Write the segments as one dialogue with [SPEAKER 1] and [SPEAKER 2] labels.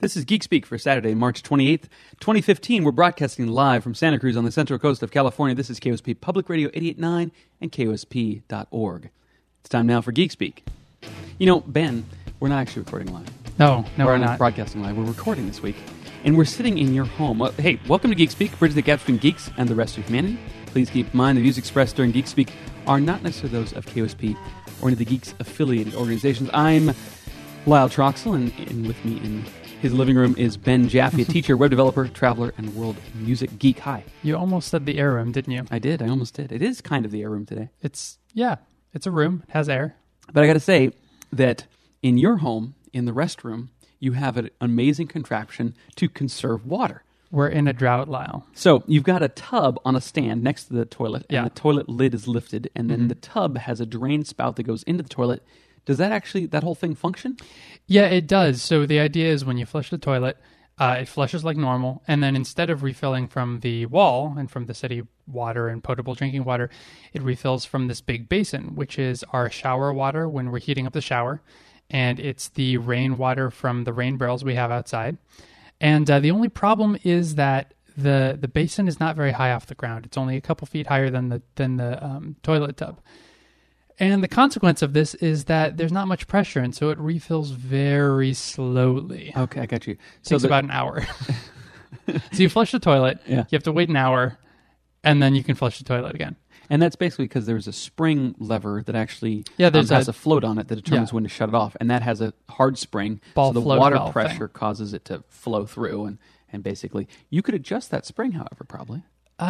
[SPEAKER 1] This is Geek Speak for Saturday, March 28th, 2015. We're broadcasting live from Santa Cruz on the central coast of California. This is KOSP Public Radio 88.9 and KOSP.org. It's time now for Geek Speak. You know, Ben, we're not actually recording live.
[SPEAKER 2] No, we're not
[SPEAKER 1] Broadcasting live. We're recording this week, and we're sitting in your home. Hey, welcome to Geek Speak, bridging the gap between geeks and the rest of humanity. Please keep in mind the views expressed during Geek Speak are not necessarily those of KOSP or any of the Geeks-affiliated organizations. I'm Lyle Troxell, and with me in his living room is Ben Jaffe, a teacher, web developer, traveler, and world music geek. Hi.
[SPEAKER 2] You almost said the air room, didn't you?
[SPEAKER 1] I did. I almost did. It is kind of the air room today.
[SPEAKER 2] It's a room. It has air.
[SPEAKER 1] But I got to say that in your home, in the restroom, you have an amazing contraption to conserve water.
[SPEAKER 2] We're in a drought, Lyle.
[SPEAKER 1] So you've got a tub on a stand next to the toilet, and
[SPEAKER 2] Yeah.
[SPEAKER 1] the toilet lid is lifted, and then the tub has a drain spout that goes into the toilet. Does that whole thing function?
[SPEAKER 2] Yeah, it does. So the idea is when you flush the toilet, it flushes like normal, and then instead of refilling from the wall and from the city water and potable drinking water, it refills from this big basin, which is our shower water when we're heating up the shower, and it's the rainwater from the rain barrels we have outside. And the only problem is that the basin is not very high off the ground. It's only a couple feet higher than the toilet tub. And the consequence of this is that there's not much pressure, and so it refills very slowly.
[SPEAKER 1] Okay, I got you.
[SPEAKER 2] It takes about an hour. So you flush the toilet,
[SPEAKER 1] Yeah.
[SPEAKER 2] you have to wait an hour, and then you can flush the toilet again.
[SPEAKER 1] And that's basically because there's a spring lever that actually
[SPEAKER 2] there's
[SPEAKER 1] has a float on it that determines
[SPEAKER 2] Yeah.
[SPEAKER 1] when to shut it off. And that has a hard spring,
[SPEAKER 2] Ball
[SPEAKER 1] so the
[SPEAKER 2] float
[SPEAKER 1] water
[SPEAKER 2] valve
[SPEAKER 1] pressure
[SPEAKER 2] thing.
[SPEAKER 1] causes it to flow through. And basically, you could adjust that spring, however, probably.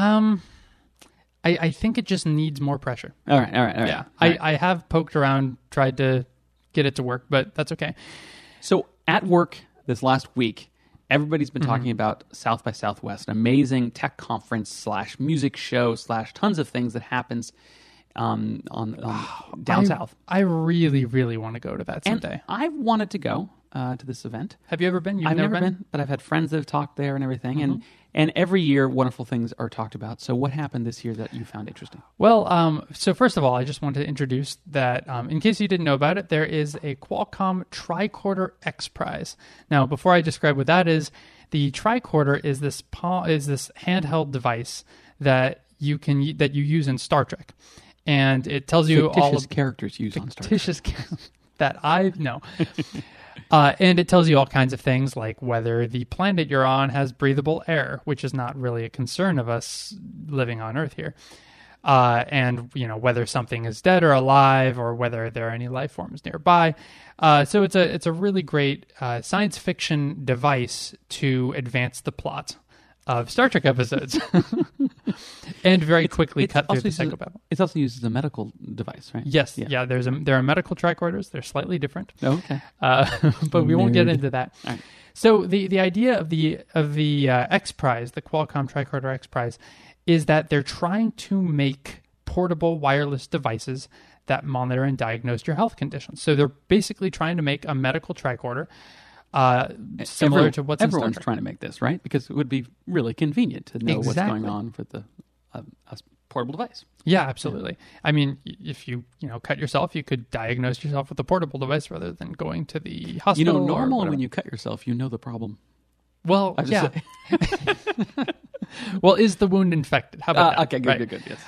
[SPEAKER 2] I think it just needs more pressure.
[SPEAKER 1] All right.
[SPEAKER 2] Yeah.
[SPEAKER 1] All right.
[SPEAKER 2] I have poked around, tried to get it to work, but that's okay.
[SPEAKER 1] So at work this last week, everybody's been talking about South by Southwest, an amazing tech conference / music show / tons of things that happens on down south.
[SPEAKER 2] I really, really want to go to that someday.
[SPEAKER 1] And I've wanted to go to this event.
[SPEAKER 2] Have you ever been? You've
[SPEAKER 1] I've never been, but I've had friends that have talked there and everything. And every year, wonderful things are talked about. So what happened this year that you found interesting?
[SPEAKER 2] Well, so first of all, I just wanted to introduce that, in case you didn't know about it, there is a Qualcomm Tricorder X Prize. Now, before I describe what that is, the tricorder is this handheld device that you use in Star Trek, and it tells you all
[SPEAKER 1] Fictitious characters used on Star Trek.
[SPEAKER 2] that I know. And it tells you all kinds of things like whether the planet you're on has breathable air, which is not really a concern of us living on Earth here. And, whether something is dead or alive or whether there are any life forms nearby. So it's a really great science fiction device to advance the plot of Star Trek episodes. And very quickly cut through the psychobabble.
[SPEAKER 1] It's also used as a medical device, right?
[SPEAKER 2] Yes, yeah. There are medical tricorders. They're slightly different.
[SPEAKER 1] Oh, okay.
[SPEAKER 2] But we won't get into that.
[SPEAKER 1] All right.
[SPEAKER 2] So the idea of the X Prize, the Qualcomm Tricorder X Prize, is that they're trying to make portable wireless devices that monitor and diagnose your health conditions. So they're basically trying to make a medical tricorder similar to what's in Star
[SPEAKER 1] everyone's
[SPEAKER 2] Trek.
[SPEAKER 1] trying to make this, right? Because it would be really convenient to know what's
[SPEAKER 2] Exactly.
[SPEAKER 1] going on with a portable device.
[SPEAKER 2] Yeah, absolutely. I mean, if you cut yourself, you could diagnose yourself with a portable device rather than going to the hospital.
[SPEAKER 1] Normally when you cut yourself, you know the problem.
[SPEAKER 2] Well,
[SPEAKER 1] I just
[SPEAKER 2] yeah. Well, is the wound infected? How about that?
[SPEAKER 1] Okay, good,
[SPEAKER 2] Right.
[SPEAKER 1] good, yes.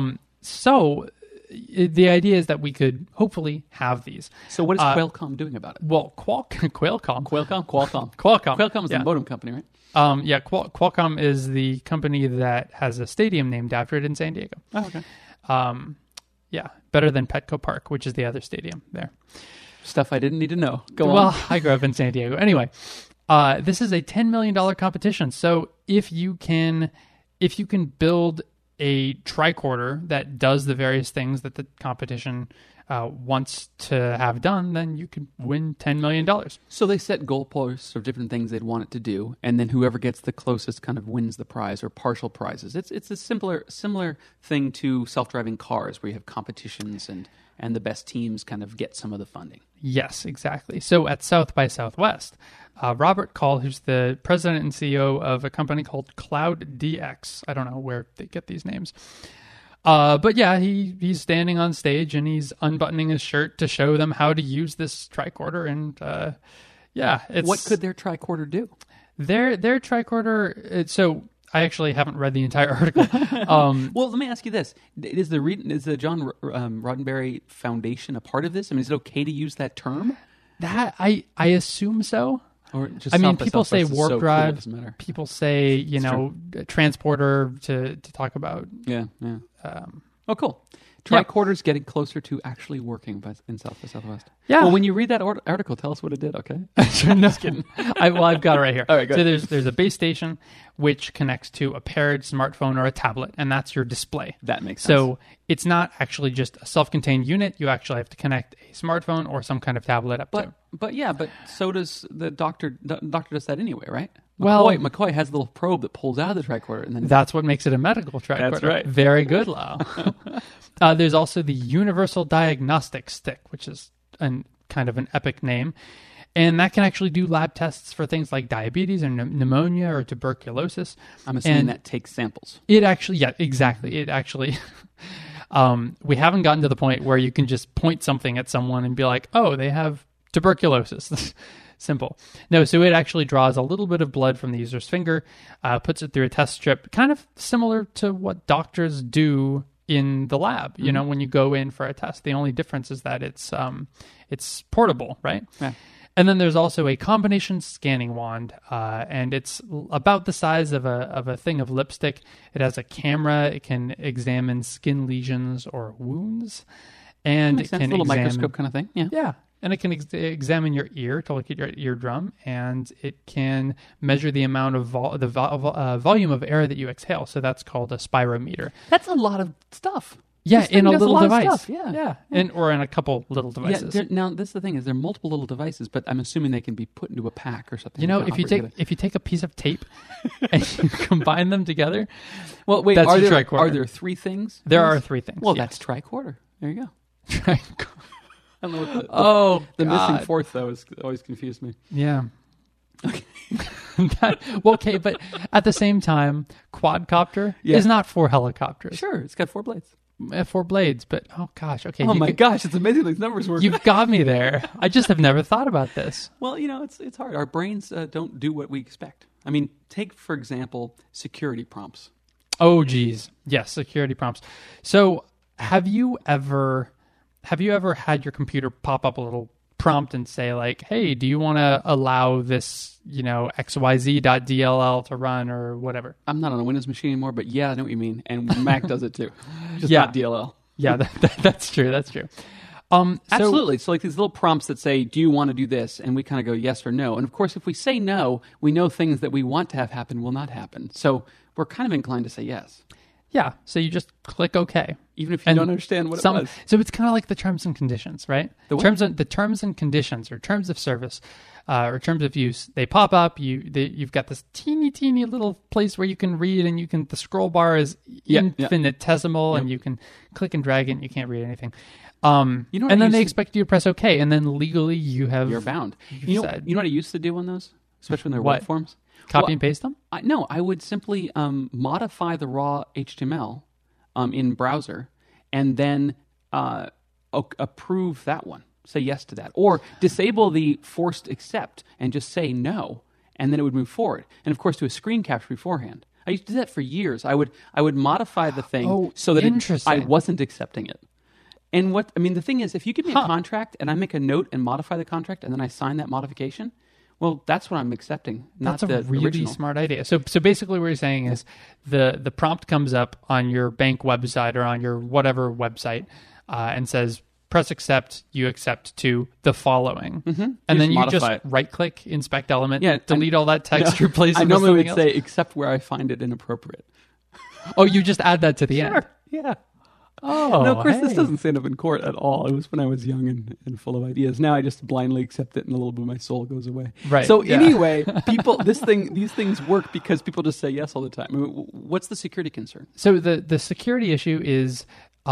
[SPEAKER 2] So the idea is that we could hopefully have these.
[SPEAKER 1] So what is Qualcomm doing about it?
[SPEAKER 2] Well, Qualcomm.
[SPEAKER 1] Qualcomm is
[SPEAKER 2] Yeah.
[SPEAKER 1] the modem company, right?
[SPEAKER 2] Qualcomm is the company that has a stadium named after it in San Diego.
[SPEAKER 1] Oh, okay.
[SPEAKER 2] Better than Petco Park, which is the other stadium there.
[SPEAKER 1] Stuff I didn't need to know. Go
[SPEAKER 2] Well,
[SPEAKER 1] on.
[SPEAKER 2] I grew up in San Diego. Anyway, this is a $10 million competition. So if you can build a tricorder that does the various things that the competition wants to have done, then you could win $10 million.
[SPEAKER 1] So they set goalposts of different things they'd want it to do, and then whoever gets the closest kind of wins the prize or partial prizes. It's a similar thing to self-driving cars where you have competitions and the best teams kind of get some of the funding.
[SPEAKER 2] Yes, exactly. So at South by Southwest, Robert Call, who's the president and CEO of a company called Cloud DX, I don't know where they get these names, but yeah, he's standing on stage and he's unbuttoning his shirt to show them how to use this tricorder, and Yeah. It's,
[SPEAKER 1] What could their tricorder do?
[SPEAKER 2] their tricorder? So I actually haven't read the entire article.
[SPEAKER 1] Well, let me ask you this: is the John Roddenberry Foundation a part of this? I mean, is it okay to use that term?
[SPEAKER 2] That I assume so.
[SPEAKER 1] Or just
[SPEAKER 2] I mean,
[SPEAKER 1] South by
[SPEAKER 2] people say
[SPEAKER 1] Southwest is
[SPEAKER 2] warp
[SPEAKER 1] so cool, it
[SPEAKER 2] drive.
[SPEAKER 1] doesn't matter.
[SPEAKER 2] People say, you know, transporter to talk about.
[SPEAKER 1] Yeah. Oh, cool. Tricorders getting closer to actually working in South by Southwest.
[SPEAKER 2] Yeah.
[SPEAKER 1] Well, when you read that article, tell us what it did, okay?
[SPEAKER 2] No, just kidding. I've got it right here.
[SPEAKER 1] All right, go
[SPEAKER 2] so
[SPEAKER 1] ahead.
[SPEAKER 2] there's a base station which connects to a paired smartphone or a tablet, and that's your display.
[SPEAKER 1] That makes sense.
[SPEAKER 2] So it's not actually just a self-contained unit. You actually have to connect a smartphone or some kind of tablet up to.
[SPEAKER 1] But so does the doctor. The doctor does that anyway, right?
[SPEAKER 2] Well-
[SPEAKER 1] McCoy has a little probe that pulls out of the tricorder, and then
[SPEAKER 2] That's what makes it a medical tricorder.
[SPEAKER 1] That's right.
[SPEAKER 2] Very good, Lau. There's also the Universal Diagnostic Stick, which is kind of an epic name. And that can actually do lab tests for things like diabetes or pneumonia or tuberculosis.
[SPEAKER 1] I'm assuming
[SPEAKER 2] And
[SPEAKER 1] that takes samples.
[SPEAKER 2] It actually, yeah, exactly. It actually, we haven't gotten to the point where you can just point something at someone and be like, oh, they have tuberculosis. Simple. No, so it actually draws a little bit of blood from the user's finger, puts it through a test strip, kind of similar to what doctors do in the lab. You know, when you go in for a test, the only difference is that it's portable, right?
[SPEAKER 1] Yeah.
[SPEAKER 2] And then there's also a combination scanning wand, and it's about the size of a thing of lipstick. It has a camera. It can examine skin lesions or wounds, and
[SPEAKER 1] Makes
[SPEAKER 2] it
[SPEAKER 1] sense.
[SPEAKER 2] can
[SPEAKER 1] A little
[SPEAKER 2] examine,
[SPEAKER 1] microscope kind of thing. Yeah.
[SPEAKER 2] yeah, and it can examine your ear to look at your eardrum, and it can measure the amount of volume of air that you exhale. So that's called a spirometer.
[SPEAKER 1] That's a lot of stuff.
[SPEAKER 2] Yeah,
[SPEAKER 1] This thing
[SPEAKER 2] in a
[SPEAKER 1] does
[SPEAKER 2] little
[SPEAKER 1] lot of
[SPEAKER 2] device.
[SPEAKER 1] stuff, yeah.
[SPEAKER 2] yeah, and or in a couple little devices.
[SPEAKER 1] Yeah. Now, this is the thing: is there are multiple little devices, but I'm assuming they can be put into a pack or something.
[SPEAKER 2] You know,
[SPEAKER 1] They can
[SPEAKER 2] if you
[SPEAKER 1] operate
[SPEAKER 2] take
[SPEAKER 1] together.
[SPEAKER 2] if you take a piece of tape and you combine them together,
[SPEAKER 1] well, wait,
[SPEAKER 2] that's
[SPEAKER 1] are
[SPEAKER 2] your
[SPEAKER 1] there
[SPEAKER 2] tricorder.
[SPEAKER 1] three things?
[SPEAKER 2] there are three things.
[SPEAKER 1] Well,
[SPEAKER 2] yes.
[SPEAKER 1] that's tricorder. There you go.
[SPEAKER 2] Tricorder.
[SPEAKER 1] I don't know what
[SPEAKER 2] Oh,
[SPEAKER 1] the
[SPEAKER 2] God.
[SPEAKER 1] missing fourth though has always confused me.
[SPEAKER 2] Yeah. Okay, but at the same time, quadcopter
[SPEAKER 1] Yeah.
[SPEAKER 2] is not for helicopters.
[SPEAKER 1] Sure, it's got 4 blades.
[SPEAKER 2] 4 blades, but oh gosh, okay.
[SPEAKER 1] Oh my gosh, it's amazing these numbers work.
[SPEAKER 2] You've got me there. I just have never thought about this.
[SPEAKER 1] Well, you know, it's hard. Our brains don't do what we expect. I mean, take for example security prompts.
[SPEAKER 2] Oh geez, yes, security prompts. So, have you ever had your computer pop up a little prompt and say like, "Hey, do you want to allow this, xyz.dll to run or whatever?"
[SPEAKER 1] I'm not on a Windows machine anymore, but yeah, I know what you mean. And Mac does it too. Just
[SPEAKER 2] Yeah.
[SPEAKER 1] not DLL.
[SPEAKER 2] Yeah, that's true. That's true. So,
[SPEAKER 1] Absolutely. So like these little prompts that say, do you want to do this? And we kind of go yes or no. And of course, if we say no, we know things that we want to have happen will not happen. So we're kind of inclined to say yes,
[SPEAKER 2] yeah, so you just click OK.
[SPEAKER 1] even if you
[SPEAKER 2] And
[SPEAKER 1] don't understand what it was.
[SPEAKER 2] So it's kind of like the terms and conditions, right?
[SPEAKER 1] The what?
[SPEAKER 2] The terms and conditions, or terms of service, or terms of use. They pop up. You've got this teeny little place where you can read, and the scroll bar is infinitesimal, and you can click and drag it, and you can't read anything.
[SPEAKER 1] You know what
[SPEAKER 2] and
[SPEAKER 1] I
[SPEAKER 2] then
[SPEAKER 1] used
[SPEAKER 2] they
[SPEAKER 1] to-
[SPEAKER 2] expect you to press OK, and then legally
[SPEAKER 1] You're bound. You know
[SPEAKER 2] said.
[SPEAKER 1] what I used to do on those, especially when they're
[SPEAKER 2] What?
[SPEAKER 1] web forms?
[SPEAKER 2] copy
[SPEAKER 1] Well,
[SPEAKER 2] and paste them.
[SPEAKER 1] No, I would simply modify the raw HTML in browser and then approve that one. Say yes to that. Or disable the forced accept and just say no, and then it would move forward. And of course, do a screen capture beforehand. I used to do that for years. I would modify the thing so that I
[SPEAKER 2] interesting.
[SPEAKER 1] wasn't accepting it. And the thing is, if you give me a contract and I make a note and modify the contract and then I sign that modification, well, that's what I'm accepting, not
[SPEAKER 2] That's a
[SPEAKER 1] the
[SPEAKER 2] really
[SPEAKER 1] original.
[SPEAKER 2] smart idea. So basically what you're saying is the prompt comes up on your bank website or on your whatever website and says, press accept, you accept to the following. Mm-hmm. And then you just
[SPEAKER 1] modify it.
[SPEAKER 2] right-click, inspect element,
[SPEAKER 1] Yeah,
[SPEAKER 2] delete all that text, replace it
[SPEAKER 1] I
[SPEAKER 2] with
[SPEAKER 1] normally would
[SPEAKER 2] something else.
[SPEAKER 1] say, except where I find it inappropriate.
[SPEAKER 2] Oh, you just add that to the end.
[SPEAKER 1] Yeah.
[SPEAKER 2] Oh,
[SPEAKER 1] No, of course, this
[SPEAKER 2] hey.
[SPEAKER 1] doesn't stand up in court at all. It was when I was young and full of ideas. Now I just blindly accept it, and a little bit of my soul goes away.
[SPEAKER 2] Right,
[SPEAKER 1] So
[SPEAKER 2] yeah.
[SPEAKER 1] anyway, these things work because people just say yes all the time. I mean, what's the security concern?
[SPEAKER 2] So the security issue is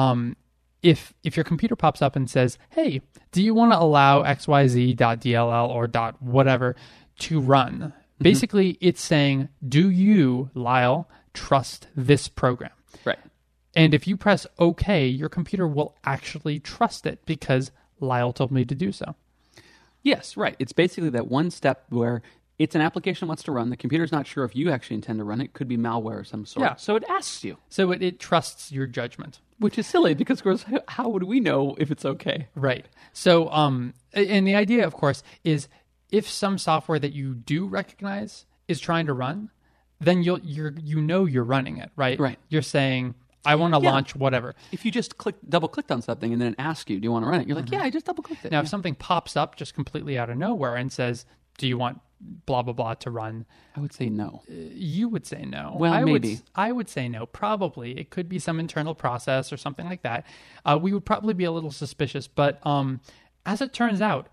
[SPEAKER 2] if your computer pops up and says, "Hey, do you want to allow xyz.dll or .whatever to run?" Basically, it's saying, "Do you, Lyle, trust this program?"
[SPEAKER 1] Right.
[SPEAKER 2] And if you press OK, your computer will actually trust it because Lyle told me to do so.
[SPEAKER 1] Yes, right. It's basically that one step where it's an application that wants to run. The computer's not sure if you actually intend to run it. It could be malware of some sort.
[SPEAKER 2] Yeah.
[SPEAKER 1] So it asks you.
[SPEAKER 2] So it trusts your judgment.
[SPEAKER 1] Which is silly because, of course, how would we know if it's okay?
[SPEAKER 2] Right. So, and the idea, of course, is if some software that you do recognize is trying to run, then you're running it, right?
[SPEAKER 1] Right.
[SPEAKER 2] You're saying, I want to launch whatever.
[SPEAKER 1] If you just double-clicked on something and then it asks you, do you want to run it? You're like, yeah, I just double-clicked it.
[SPEAKER 2] Now, if something pops up just completely out of nowhere and says, do you want blah, blah, blah to run?
[SPEAKER 1] I would say no.
[SPEAKER 2] You would say no.
[SPEAKER 1] Well, maybe.
[SPEAKER 2] I would say no, probably. It could be some internal process or something like that. We would probably be a little suspicious, but as it turns out,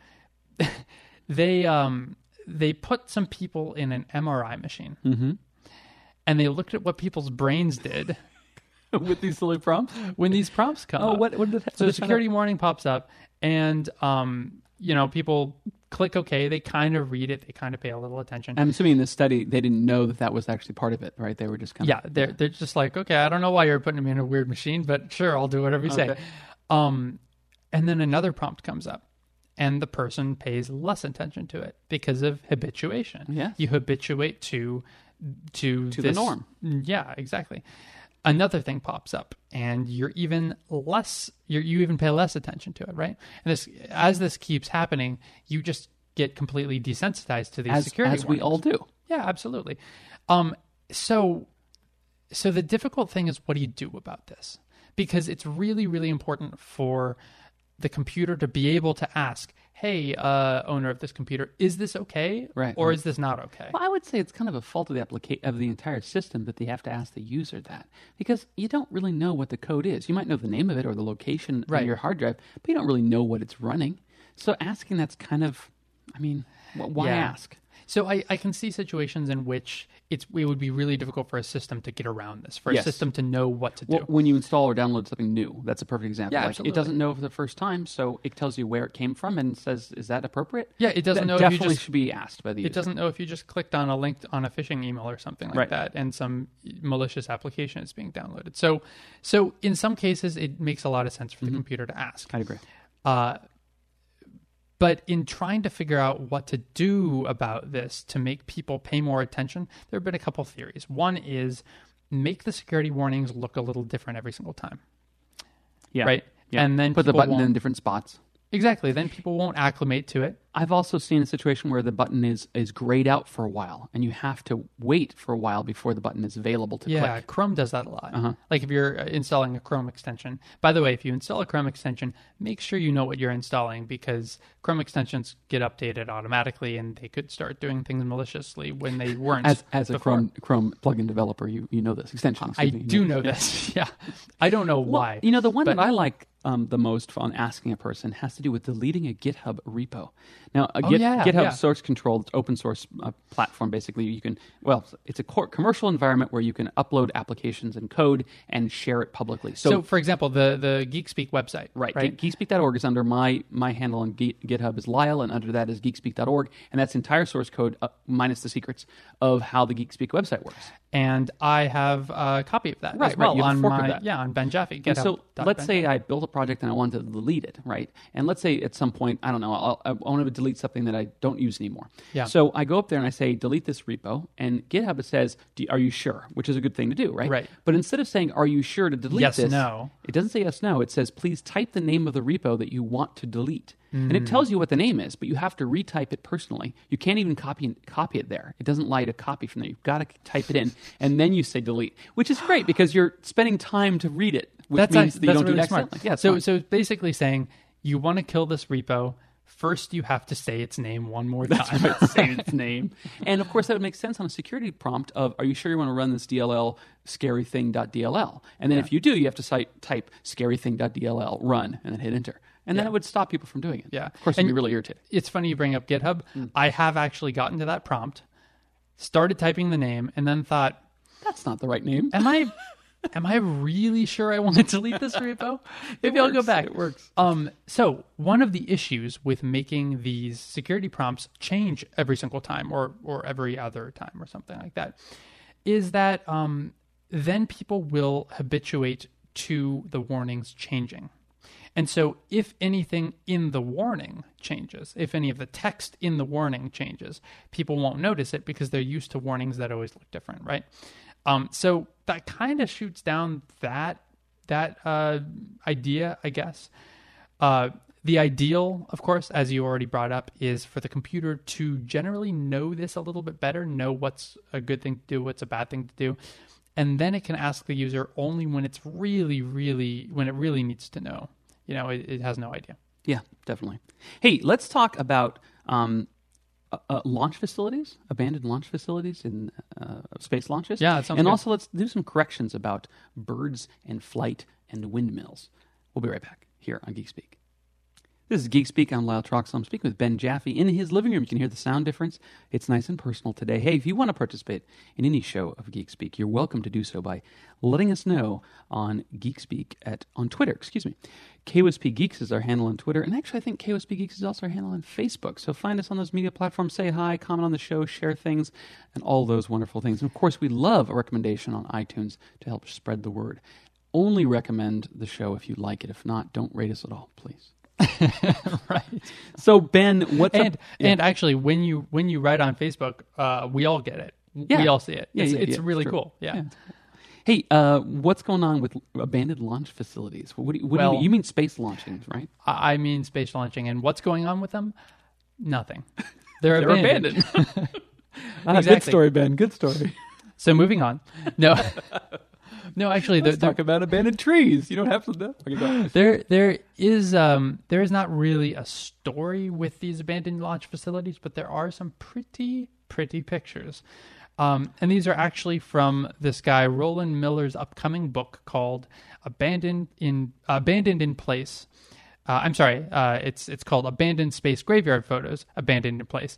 [SPEAKER 2] they put some people in an MRI machine, and they looked at what people's brains did
[SPEAKER 1] With these silly prompts?
[SPEAKER 2] when these prompts come up.
[SPEAKER 1] What did it
[SPEAKER 2] So the security warning pops up, and people click OK. They kind of read it. They kind of pay a little attention.
[SPEAKER 1] I'm assuming in this study, they didn't know that was actually part of it, right? They were just kind of...
[SPEAKER 2] They're just like, okay, I don't know why you're putting me in a weird machine, but sure, I'll do whatever you say. And then another prompt comes up, and the person pays less attention to it because of habituation.
[SPEAKER 1] Yes.
[SPEAKER 2] You habituate to
[SPEAKER 1] the norm.
[SPEAKER 2] Yeah, exactly. Another thing pops up, and you even pay less attention to it, right? And as this keeps happening, you just get completely desensitized to these security
[SPEAKER 1] as we all do.
[SPEAKER 2] Yeah, absolutely. So the difficult thing is, what do you do about this? Because it's really, really important for the computer to be able to ask, hey, owner of this computer, is this okay?
[SPEAKER 1] Right.
[SPEAKER 2] Or is this not okay?
[SPEAKER 1] Well, I would say it's kind of a fault of the entire system that they have to ask the user that, because you don't really know what the code is. You might know the name of it or the location
[SPEAKER 2] Right.
[SPEAKER 1] on your hard drive, but you don't really know what it's running. So asking that's kind of, why
[SPEAKER 2] Yeah.
[SPEAKER 1] ask?
[SPEAKER 2] So I can see situations in which it would be really difficult for a system to get around this, for a
[SPEAKER 1] Yes.
[SPEAKER 2] system to know what to do.
[SPEAKER 1] Well, when you install or download something new, that's a perfect example.
[SPEAKER 2] Yeah,
[SPEAKER 1] It
[SPEAKER 2] absolutely.
[SPEAKER 1] doesn't know for the first time, so it tells you where it came from and says, is that appropriate?
[SPEAKER 2] Yeah, it doesn't
[SPEAKER 1] That
[SPEAKER 2] know if you
[SPEAKER 1] definitely
[SPEAKER 2] just
[SPEAKER 1] should be asked by the user.
[SPEAKER 2] It doesn't know if you just clicked on a link on a phishing email or something like
[SPEAKER 1] Right.
[SPEAKER 2] that, and some malicious application is being downloaded. So in some cases, it makes a lot of sense for the computer to ask.
[SPEAKER 1] I'd agree.
[SPEAKER 2] But in trying to figure out what to do about this to make people pay more attention, there have been a couple theories. One is make the security warnings look a little different every single time.
[SPEAKER 1] Yeah.
[SPEAKER 2] Right?
[SPEAKER 1] Yeah.
[SPEAKER 2] And then
[SPEAKER 1] put the
[SPEAKER 2] people
[SPEAKER 1] button in
[SPEAKER 2] won't-
[SPEAKER 1] different spots.
[SPEAKER 2] Exactly. Then people won't acclimate to it.
[SPEAKER 1] I've also seen a situation where the button is grayed out for a while, and you have to wait for a while before the button is available to
[SPEAKER 2] Yeah,
[SPEAKER 1] click.
[SPEAKER 2] Chrome does that a lot. Like if you're installing a Chrome extension. By the way, if you install a Chrome extension, make sure you know what you're installing, because Chrome extensions get updated automatically, and they could start doing things maliciously when they weren't.
[SPEAKER 1] As a
[SPEAKER 2] before.
[SPEAKER 1] Chrome plugin developer, you know this extension.
[SPEAKER 2] I do know this. Yeah, I don't know why.
[SPEAKER 1] You know, the one
[SPEAKER 2] But-
[SPEAKER 1] that I like the most on asking a person has to do with deleting a GitHub repo. Now, GitHub source controlled open source platform. Basically, you can it's a commercial environment where you can upload applications and code and share it publicly.
[SPEAKER 2] So, for example, the GeekSpeak website,
[SPEAKER 1] right?
[SPEAKER 2] right?
[SPEAKER 1] Geekspeak.org is under my handle on GitHub is Lyle, and under that is Geekspeak.org, and that's entire source code minus the secrets of how the Geekspeak website works.
[SPEAKER 2] And I have a copy of that
[SPEAKER 1] Right,
[SPEAKER 2] as well
[SPEAKER 1] right. You have
[SPEAKER 2] on
[SPEAKER 1] a fork of
[SPEAKER 2] my
[SPEAKER 1] that.
[SPEAKER 2] on Ben Jaffe.
[SPEAKER 1] And so let's
[SPEAKER 2] GitHub.ben
[SPEAKER 1] say I built a project and I wanted to delete it, right? And let's say at some point, I don't know, I want to delete something that I don't use anymore.
[SPEAKER 2] Yeah.
[SPEAKER 1] So I go up there and I say, delete this repo, and GitHub says, are you sure? Which is a good thing to do, right?
[SPEAKER 2] Right.
[SPEAKER 1] But instead of saying, are you sure to delete
[SPEAKER 2] Yes,
[SPEAKER 1] this?
[SPEAKER 2] no.
[SPEAKER 1] It doesn't say yes, no. It says, please type the name of the repo that you want to delete. And it tells you what the name is, but you have to retype it personally. You can't even copy it there. It doesn't allow you to copy from there. You've got to type it in, and then you say delete, which is great because you're spending time to read it, which means that you don't do it accidentally. Yeah,
[SPEAKER 2] so it's basically saying you want to kill this repo. First, you have to say its name one more time.
[SPEAKER 1] Say its name. And of course, that would make sense on a security prompt of, are you sure you want to run this DLL scarything.dll? And then if you do, you have to type scarything.dll run and then hit enter. And then it would stop people from doing it.
[SPEAKER 2] Yeah.
[SPEAKER 1] Of course, it'd be really irritating.
[SPEAKER 2] It's funny you bring up GitHub. I have actually gotten to that prompt, started typing the name, and then thought,
[SPEAKER 1] That's not the right name.
[SPEAKER 2] am I really sure I want to delete this repo? Maybe I'll go back.
[SPEAKER 1] It works.
[SPEAKER 2] So one of the issues with making these security prompts change every single time or every other time or something like that is that then people will habituate to the warnings changing. And so if anything in the warning changes, if any of the text in the warning changes, people won't notice it because they're used to warnings that always look different, right? So that kind of shoots down that idea, I guess. The ideal, of course, as you already brought up, is for the computer to generally know this a little bit better, know what's a good thing to do, what's a bad thing to do. And then it can ask the user only when it's really, when it really needs to know. It has no idea.
[SPEAKER 1] Yeah, definitely. Hey, let's talk about launch facilities, abandoned launch facilities in space launches.
[SPEAKER 2] Yeah, that sounds
[SPEAKER 1] And
[SPEAKER 2] good.
[SPEAKER 1] also let's do some corrections about birds and flight and windmills. We'll be right back here on Geek Speak. This is Geek Speak. I'm Lyle Troxel. I'm speaking with Ben Jaffe in his living room. You can hear the sound difference. It's nice and personal today. Hey, if you want to participate in any show of Geek Speak, you're welcome to do so by letting us know on Geek Speak on Twitter. KOSP Geeks is our handle on Twitter, and actually I think KOSP Geeks is also our handle on Facebook. So find us on those media platforms, say hi, comment on the show, share things, and all those wonderful things. And of course, we love a recommendation on iTunes to help spread the word. Only recommend the show if you like it. If not, don't rate us at all, please.
[SPEAKER 2] Right.
[SPEAKER 1] So Ben, what's up?
[SPEAKER 2] And actually, when you write on Facebook, we all get it.
[SPEAKER 1] Yeah.
[SPEAKER 2] We all see it.
[SPEAKER 1] Yeah,
[SPEAKER 2] It's
[SPEAKER 1] yeah,
[SPEAKER 2] really
[SPEAKER 1] true.
[SPEAKER 2] cool. Yeah.
[SPEAKER 1] Hey, what's going on with abandoned launch facilities? What do you mean? You mean space launching, right?
[SPEAKER 2] I mean space launching, and what's going on with them? Nothing. They're
[SPEAKER 1] They're
[SPEAKER 2] abandoned.
[SPEAKER 1] Good
[SPEAKER 2] Exactly.
[SPEAKER 1] story, Ben. Good story.
[SPEAKER 2] So moving on. No, no. Actually,
[SPEAKER 1] Let's talk about abandoned trees. You don't have to know. Okay, go on.
[SPEAKER 2] there is not really a story with these abandoned launch facilities, but there are some pretty pictures. And these are actually from this guy Roland Miller's upcoming book called Abandoned in Place. It's called Abandoned Space Graveyard Photos, Abandoned in Place.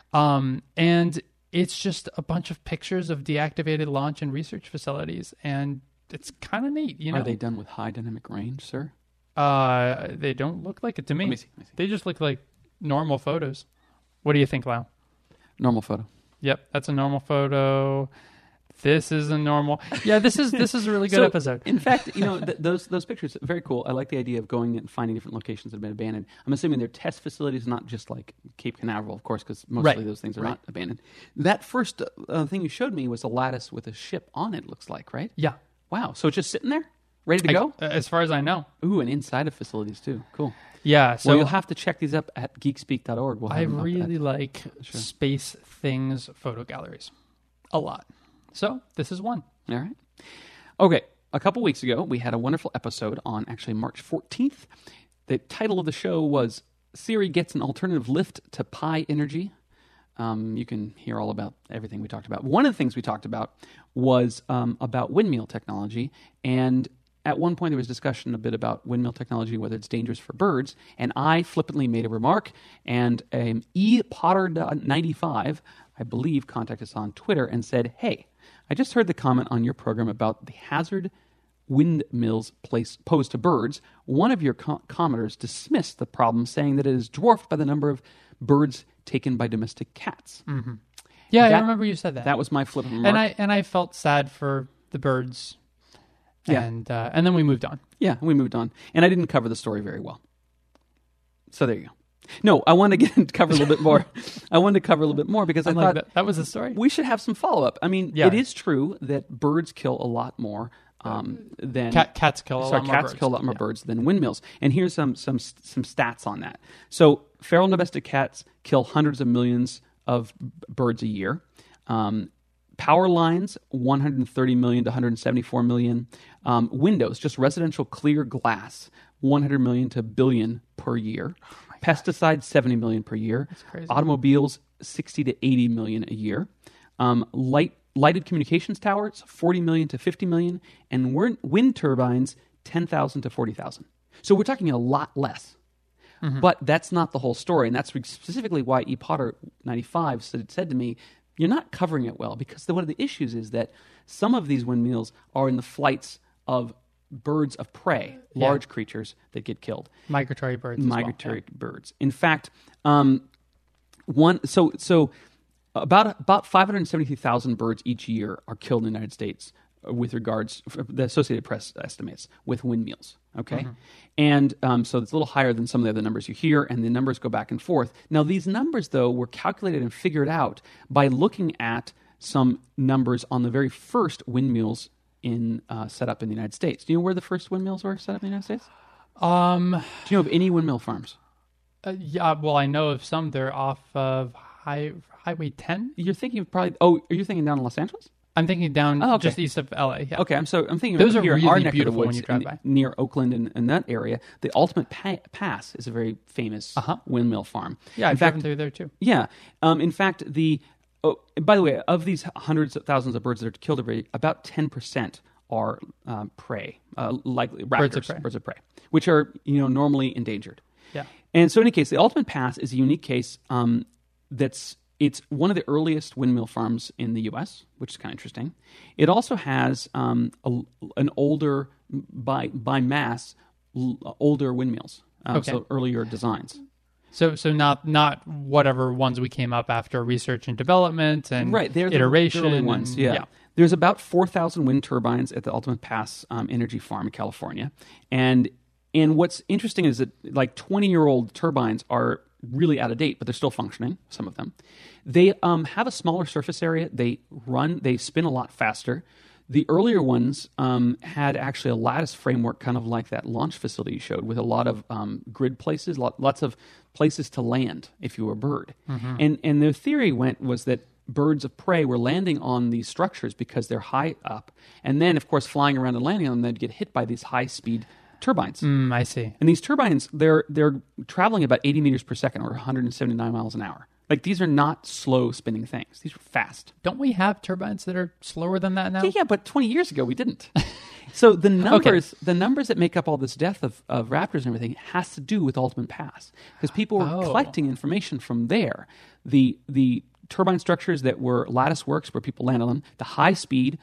[SPEAKER 2] And it's just a bunch of pictures of deactivated launch and research facilities, and it's kind of neat.
[SPEAKER 1] Are they done with high dynamic range, sir?
[SPEAKER 2] They don't look like it to me.
[SPEAKER 1] Let me see.
[SPEAKER 2] They just look like normal photos. What do you think, Lau?
[SPEAKER 1] Normal photo.
[SPEAKER 2] Yep, that's a normal photo. This is a normal. Yeah, this is a really good episode.
[SPEAKER 1] In fact, those pictures very cool. I like the idea of going and finding different locations that have been abandoned. I'm assuming they're test facilities, not just like Cape Canaveral, of course, because mostly those things are not abandoned. That first thing you showed me was a lattice with a ship on it. Looks like, right?
[SPEAKER 2] Yeah.
[SPEAKER 1] Wow. So it's just sitting there, ready to go.
[SPEAKER 2] As far as I know.
[SPEAKER 1] Ooh, and inside of facilities too. Cool.
[SPEAKER 2] Yeah. So
[SPEAKER 1] well, you'll have to check these up at geekspeak.org.
[SPEAKER 2] I really like space things photo galleries a lot. So this is one.
[SPEAKER 1] All right. Okay. A couple weeks ago, we had a wonderful episode on actually March 14th. The title of the show was Siri Gets an Alternative Lift to Pi Energy. You can hear all about everything we talked about. One of the things we talked about was about windmill technology. And at one point, there was discussion a bit about windmill technology, whether it's dangerous for birds. And I flippantly made a remark. And ePotter95, I believe, contacted us on Twitter and said, hey, I just heard the comment on your program about the hazard windmills posed to birds. One of your commenters dismissed the problem, saying that it is dwarfed by the number of birds taken by domestic cats.
[SPEAKER 2] Mm-hmm. Yeah, I remember you said that.
[SPEAKER 1] That was my flippant remark.
[SPEAKER 2] And I felt sad for the birds.
[SPEAKER 1] Yeah.
[SPEAKER 2] And then we moved on.
[SPEAKER 1] Yeah, we moved on. And I didn't cover the story very well. So there you go. No, I wanted to cover a little bit more. Because I thought
[SPEAKER 2] that was the story.
[SPEAKER 1] We should have some follow-up. I mean, It is true that birds kill a lot more than...
[SPEAKER 2] Cats kill a lot more birds.
[SPEAKER 1] Cats kill a lot more birds than windmills. And here's some stats on that. So feral domestic cats kill hundreds of millions of birds a year. Power lines, 130 million to 174 million. Windows, just residential clear glass, 100 million to billion per year. Pesticides, 70 million per year.
[SPEAKER 2] That's crazy.
[SPEAKER 1] Automobiles, 60 to 80 million a year. Lighted communications towers, 40 million to 50 million. And wind turbines, 10,000 to 40,000. So we're talking a lot less. Mm-hmm. But that's not the whole story. And that's specifically why ePotter95 said to me, you're not covering it well, because one of the issues is that some of these windmills are in the flights of birds of prey, large creatures that get killed.
[SPEAKER 2] Migratory birds.
[SPEAKER 1] Birds. In fact, about 573,000 birds each year are killed in the United States with regards the Associated Press estimates with windmills. Okay. And so it's a little higher than some of the other numbers you hear, and the numbers go back and forth. Now, these numbers, though, were calculated and figured out by looking at some numbers on the very first windmills set up in the United States. Do you know where the first windmills were set up in the United States? Do you know of any windmill farms?
[SPEAKER 2] Yeah, well, I know of some. They're off of Highway 10.
[SPEAKER 1] You're thinking of probably... Oh, are you thinking down in Los Angeles?
[SPEAKER 2] I'm thinking down just east of LA. Yeah.
[SPEAKER 1] Okay, I'm thinking
[SPEAKER 2] those
[SPEAKER 1] of
[SPEAKER 2] are
[SPEAKER 1] here,
[SPEAKER 2] really
[SPEAKER 1] our neck of the
[SPEAKER 2] beautiful
[SPEAKER 1] woods
[SPEAKER 2] when you drive by.
[SPEAKER 1] near Oakland and that area. The Ultimate Pass is a very famous windmill farm.
[SPEAKER 2] Yeah, I've
[SPEAKER 1] in fact,
[SPEAKER 2] driven through there too.
[SPEAKER 1] Yeah. In fact, by the way, of these hundreds of thousands of birds that are killed every year, about 10% are prey, likely raptors, birds of prey, which are normally endangered.
[SPEAKER 2] Yeah.
[SPEAKER 1] And so, in any case, the Ultimate Pass is a unique case. It's one of the earliest windmill farms in the U.S., which is kind of interesting. It also has an older, by mass, older windmills, so earlier designs.
[SPEAKER 2] So not whatever ones we came up after research and development and iteration.
[SPEAKER 1] The early ones, yeah. There's about 4,000 wind turbines at the Ultimate Pass Energy Farm in California. And what's interesting is that like 20-year-old turbines are really out of date, but they're still functioning, some of them. They have a smaller surface area. They spin a lot faster. The earlier ones had actually a lattice framework, kind of like that launch facility you showed, with a lot of grid places, lots of places to land if you were a bird. And the theory was that birds of prey were landing on these structures because they're high up, and then, of course, flying around and landing on them, they'd get hit by these high-speed turbines.
[SPEAKER 2] I see.
[SPEAKER 1] And these turbines, they're traveling about 80 meters per second, or 179 miles an hour. Like, these are not slow spinning things. These are fast.
[SPEAKER 2] Don't we have turbines that are slower than that now?
[SPEAKER 1] Yeah, but 20 years ago we didn't. So the numbers that make up all this death of raptors and everything has to do with Ultimate Pass, because people were collecting information from there. The turbine structures that were lattice works where people land on them, the high speed,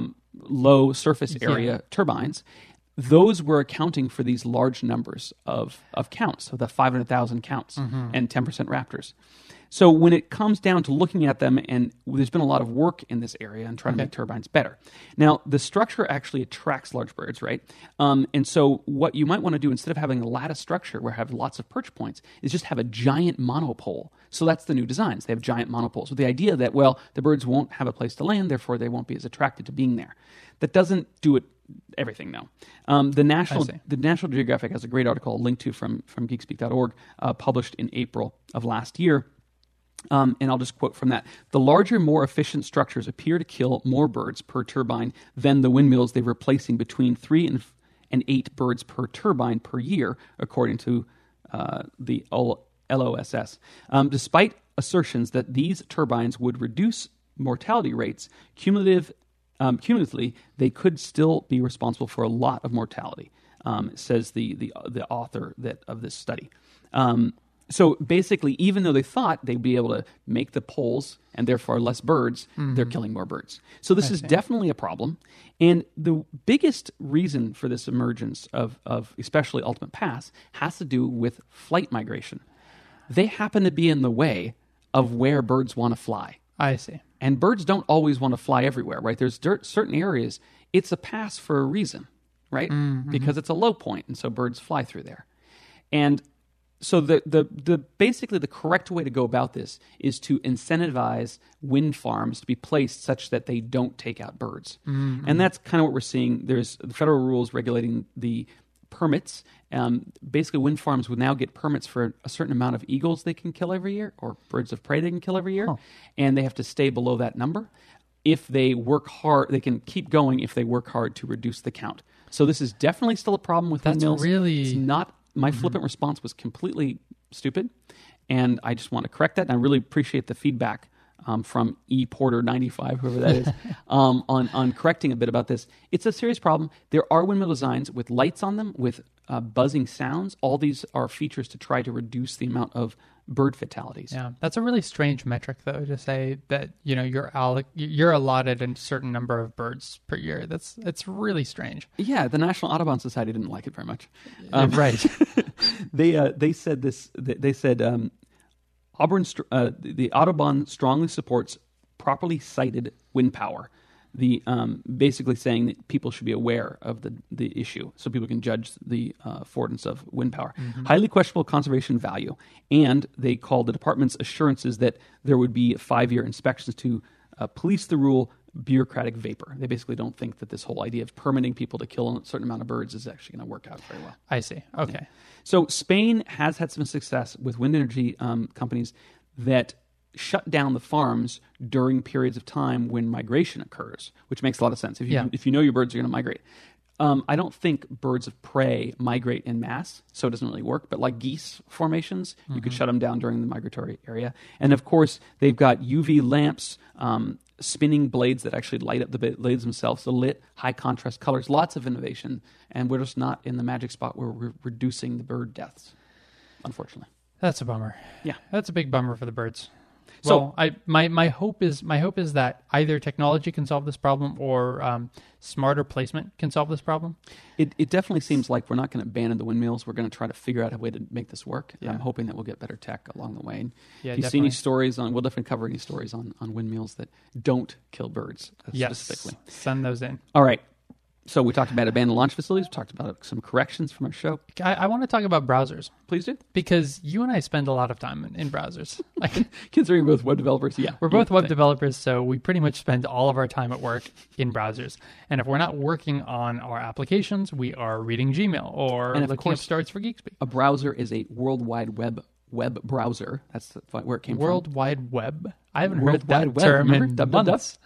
[SPEAKER 1] low surface area turbines, those were accounting for these large numbers of counts, so the 500,000 counts and 10% raptors. So when it comes down to looking at them, and there's been a lot of work in this area and trying to make turbines better. Now, the structure actually attracts large birds, right? And so what you might want to do, instead of having a lattice structure where you have lots of perch points, is just have a giant monopole. So that's the new designs. They have giant monopoles with the idea that, well, the birds won't have a place to land, therefore they won't be as attracted to being there. That doesn't do it everything, though. The National Geographic has a great article linked to from geekspeak.org, published in April of last year. And I'll just quote from that. The larger, more efficient structures appear to kill more birds per turbine than the windmills they're replacing, between 3 and 8 birds per turbine per year, according to the LOSS. Despite assertions that these turbines would reduce mortality rates, cumulatively, they could still be responsible for a lot of mortality, says the author of this study. So basically, even though they thought they'd be able to make the poles and therefore less birds, they're killing more birds. So this is definitely a problem. And the biggest reason for this emergence of especially Ultimate Pass has to do with flight migration. They happen to be in the way of where birds want to fly.
[SPEAKER 2] I see.
[SPEAKER 1] And birds don't always want to fly everywhere, right? There's certain areas, it's a pass for a reason, right? Because it's a low point, and so birds fly through there. And so the basically the correct way to go about this is to incentivize wind farms to be placed such that they don't take out birds. And that's kind of what we're seeing. There's the federal rules regulating the permits. Basically, wind farms would now get permits for a certain amount of eagles they can kill every year, or birds of prey they can kill every year, and they have to stay below that number. If they work hard, they can keep going if they work hard to reduce the count. So this is definitely still a problem with windmills. It's not. My flippant response was completely stupid, and I just want to correct that. And I really appreciate the feedback from ePorter95, whoever that is, on correcting a bit about this. It's a serious problem. There are windmill designs with lights on them, with buzzing sounds. All these are features to try to reduce the amount of bird fatalities.
[SPEAKER 2] Yeah, that's a really strange metric, though, to say that you're allotted a certain number of birds per year. It's really strange.
[SPEAKER 1] Yeah, the National Audubon Society didn't like it very much.
[SPEAKER 2] Right.
[SPEAKER 1] They said this. They said the Audubon strongly supports properly sited wind power. the basically saying that people should be aware of the issue so people can judge the affordance of wind power. Highly questionable conservation value. And they called the department's assurances that there would be 5-year inspections to police the rule bureaucratic vapor. They basically don't think that this whole idea of permitting people to kill a certain amount of birds is actually going to work out very well.
[SPEAKER 2] I see. Okay.
[SPEAKER 1] Yeah. So Spain has had some success with wind energy companies that shut down the farms during periods of time when migration occurs, which makes a lot of sense. If you know your birds are going to migrate. I don't think birds of prey migrate en masse, so it doesn't really work. But like geese formations, you could shut them down during the migratory area. And of course, they've got UV lamps, spinning blades that actually light up the blades themselves, so lit, high contrast colors, lots of innovation. And we're just not in the magic spot where we're reducing the bird deaths, unfortunately.
[SPEAKER 2] That's a bummer.
[SPEAKER 1] Yeah.
[SPEAKER 2] That's a big bummer for the birds.
[SPEAKER 1] So
[SPEAKER 2] well, my hope is that either technology can solve this problem or smarter placement can solve this problem.
[SPEAKER 1] It definitely seems like we're not going to abandon the windmills. We're going to try to figure out a way to make this work.
[SPEAKER 2] Yeah.
[SPEAKER 1] I'm hoping that we'll get better tech along the way. And
[SPEAKER 2] Yeah,
[SPEAKER 1] if you see any stories we'll definitely cover any stories on windmills that don't kill birds specifically.
[SPEAKER 2] Send those in.
[SPEAKER 1] All right. So we talked about abandoned launch facilities. We talked about some corrections from our show.
[SPEAKER 2] I want to talk about browsers.
[SPEAKER 1] Please do.
[SPEAKER 2] Because you and I spend a lot of time in browsers.
[SPEAKER 1] Considering both web developers, yeah.
[SPEAKER 2] We're both web developers, so we pretty much spend all of our time at work in browsers. And if we're not working on our applications, we are reading Gmail or looking up stories for GeekSpeak.
[SPEAKER 1] A browser is a World Wide Web browser. That's where it came
[SPEAKER 2] World
[SPEAKER 1] from.
[SPEAKER 2] Wide Web? I haven't
[SPEAKER 1] World
[SPEAKER 2] heard that
[SPEAKER 1] Wide Web,
[SPEAKER 2] term
[SPEAKER 1] remember?
[SPEAKER 2] in months.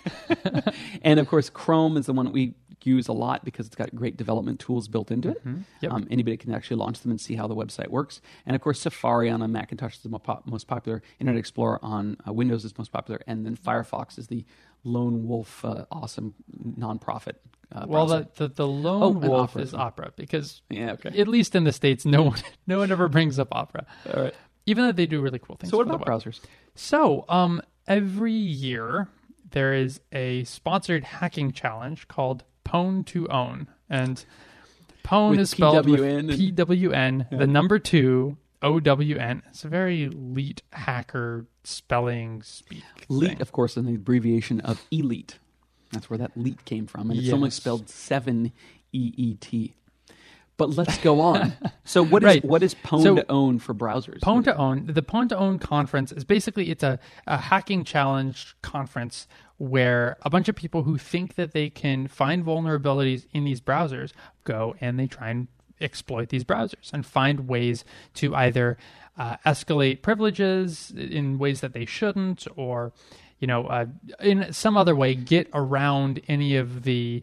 [SPEAKER 1] And of course, Chrome is the one that we use a lot because it's got great development tools built into it.
[SPEAKER 2] Yep.
[SPEAKER 1] Anybody can actually launch them and see how the website works. And of course, Safari on a Macintosh is the most popular. Internet Explorer on Windows is most popular. And then Firefox is the lone wolf, awesome nonprofit.
[SPEAKER 2] Well, the lone wolf
[SPEAKER 1] Opera.
[SPEAKER 2] is Opera because
[SPEAKER 1] okay.
[SPEAKER 2] at least in the States, no one ever brings up Opera.
[SPEAKER 1] All right.
[SPEAKER 2] Even though they do really cool things.
[SPEAKER 1] So what
[SPEAKER 2] for
[SPEAKER 1] about
[SPEAKER 2] the web.
[SPEAKER 1] browsers?
[SPEAKER 2] So every year there is a sponsored hacking challenge called Pwn to Own, and Pwn
[SPEAKER 1] With
[SPEAKER 2] is spelled with
[SPEAKER 1] PWN
[SPEAKER 2] PWN, the number 2 OWN. It's a very elite hacker spelling speak.
[SPEAKER 1] Leet,
[SPEAKER 2] thing.
[SPEAKER 1] of course, is an abbreviation of elite. That's where that leet came from, and it's only spelled 7 EET. But let's go on. So what is Pwn to Own for browsers?
[SPEAKER 2] Pwn to Own, the Pwn to Own conference is basically it's a hacking challenge conference where a bunch of people who think that they can find vulnerabilities in these browsers go and they try and exploit these browsers and find ways to either escalate privileges in ways that they shouldn't, or in some other way get around any of the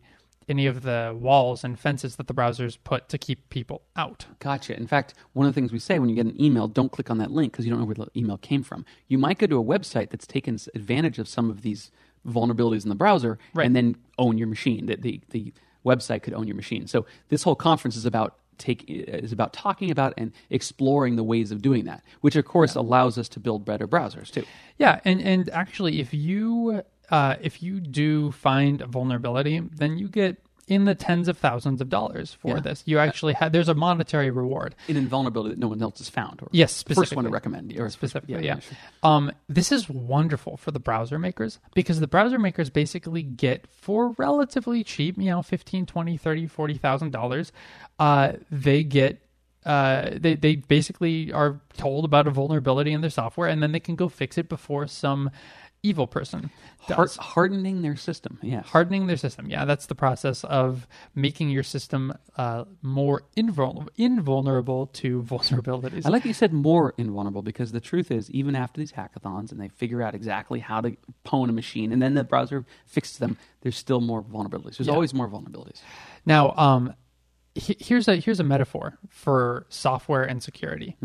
[SPEAKER 2] walls and fences that the browsers put to keep people out.
[SPEAKER 1] Gotcha. In fact, one of the things we say when you get an email, don't click on that link because you don't know where the email came from. You might go to a website that's taken advantage of some of these vulnerabilities in the browser and then own your machine. The website could own your machine. So this whole conference is about talking about and exploring the ways of doing that, which of course allows us to build better browsers too.
[SPEAKER 2] Yeah, and actually, if you do find a vulnerability, then you get in the tens of thousands of dollars for this. You actually there's a monetary reward.
[SPEAKER 1] In invulnerability that no one else has found. Or
[SPEAKER 2] yes, specifically.
[SPEAKER 1] First one to recommend. Or
[SPEAKER 2] specifically, yeah.
[SPEAKER 1] Sure.
[SPEAKER 2] This is wonderful for the browser makers because the browser makers basically get for relatively cheap, $15, $20, $30, $40,000, they get they basically are told about a vulnerability in their software, and then they can go fix it before some evil person does.
[SPEAKER 1] Hardening their system, yes.
[SPEAKER 2] Hardening their system, yeah. That's the process of making your system more invulnerable to vulnerabilities.
[SPEAKER 1] I like that you said more invulnerable because the truth is, even after these hackathons and they figure out exactly how to pwn a machine and then the browser fixes them, there's still more vulnerabilities. There's always more vulnerabilities.
[SPEAKER 2] Now, here's a metaphor for software and security.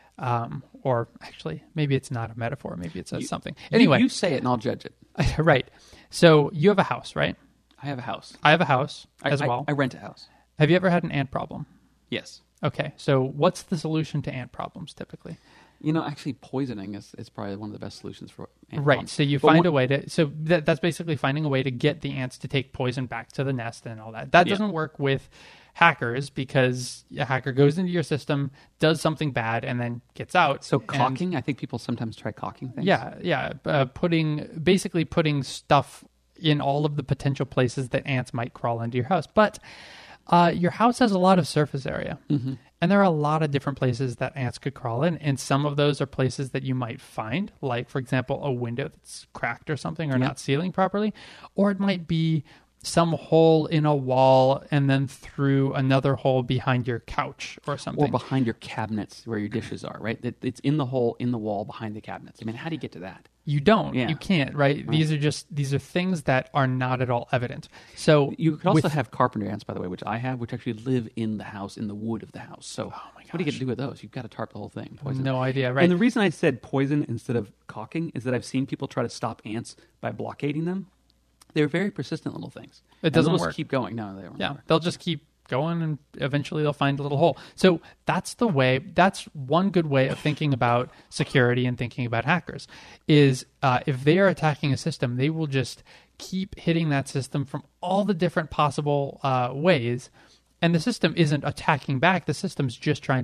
[SPEAKER 2] Or actually, maybe it's not a metaphor. Maybe it says something. Anyway.
[SPEAKER 1] You say it and I'll judge it.
[SPEAKER 2] Right. So you have a house, right?
[SPEAKER 1] I have a house.
[SPEAKER 2] I have a house as well.
[SPEAKER 1] I rent a house.
[SPEAKER 2] Have you ever had an ant problem?
[SPEAKER 1] Yes.
[SPEAKER 2] Okay. So what's the solution to ant problems typically?
[SPEAKER 1] Actually poisoning is probably one of the best solutions for ant
[SPEAKER 2] Right.
[SPEAKER 1] problems.
[SPEAKER 2] So you find a way to... So that's basically finding a way to get the ants to take poison back to the nest and all that. That doesn't work with hackers because a hacker goes into your system, does something bad, and then gets out.
[SPEAKER 1] So caulking, I think people sometimes try caulking things.
[SPEAKER 2] Yeah. Putting stuff in all of the potential places that ants might crawl into your house. But your house has a lot of surface area. Mm-hmm. And there are a lot of different places that ants could crawl in. And some of those are places that you might find, like, for example, a window that's cracked or something or not sealing properly. Or it might be some hole in a wall and then through another hole behind your couch or something.
[SPEAKER 1] Or behind your cabinets where your dishes are, right? It's in the hole in the wall behind the cabinets. I mean, how do you get to that?
[SPEAKER 2] You don't. Yeah. You can't, right? These are things that are not at all evident. So
[SPEAKER 1] you could also have carpenter ants, by the way, which I have, which actually live in the house, in the wood of the house. So what do you get to do with those? You've got to tarp the whole thing. Poison.
[SPEAKER 2] No idea, right?
[SPEAKER 1] And the reason I said poison instead of caulking is that I've seen people try to stop ants by blockading them. They're very persistent little things.
[SPEAKER 2] It doesn't work.
[SPEAKER 1] Just keep going. No, they don't.
[SPEAKER 2] Yeah, they'll just keep going, and eventually they'll find a little hole. So that's the way. That's one good way of thinking about security and thinking about hackers. Is if they are attacking a system, they will just keep hitting that system from all the different possible ways, and the system isn't attacking back. The system's just trying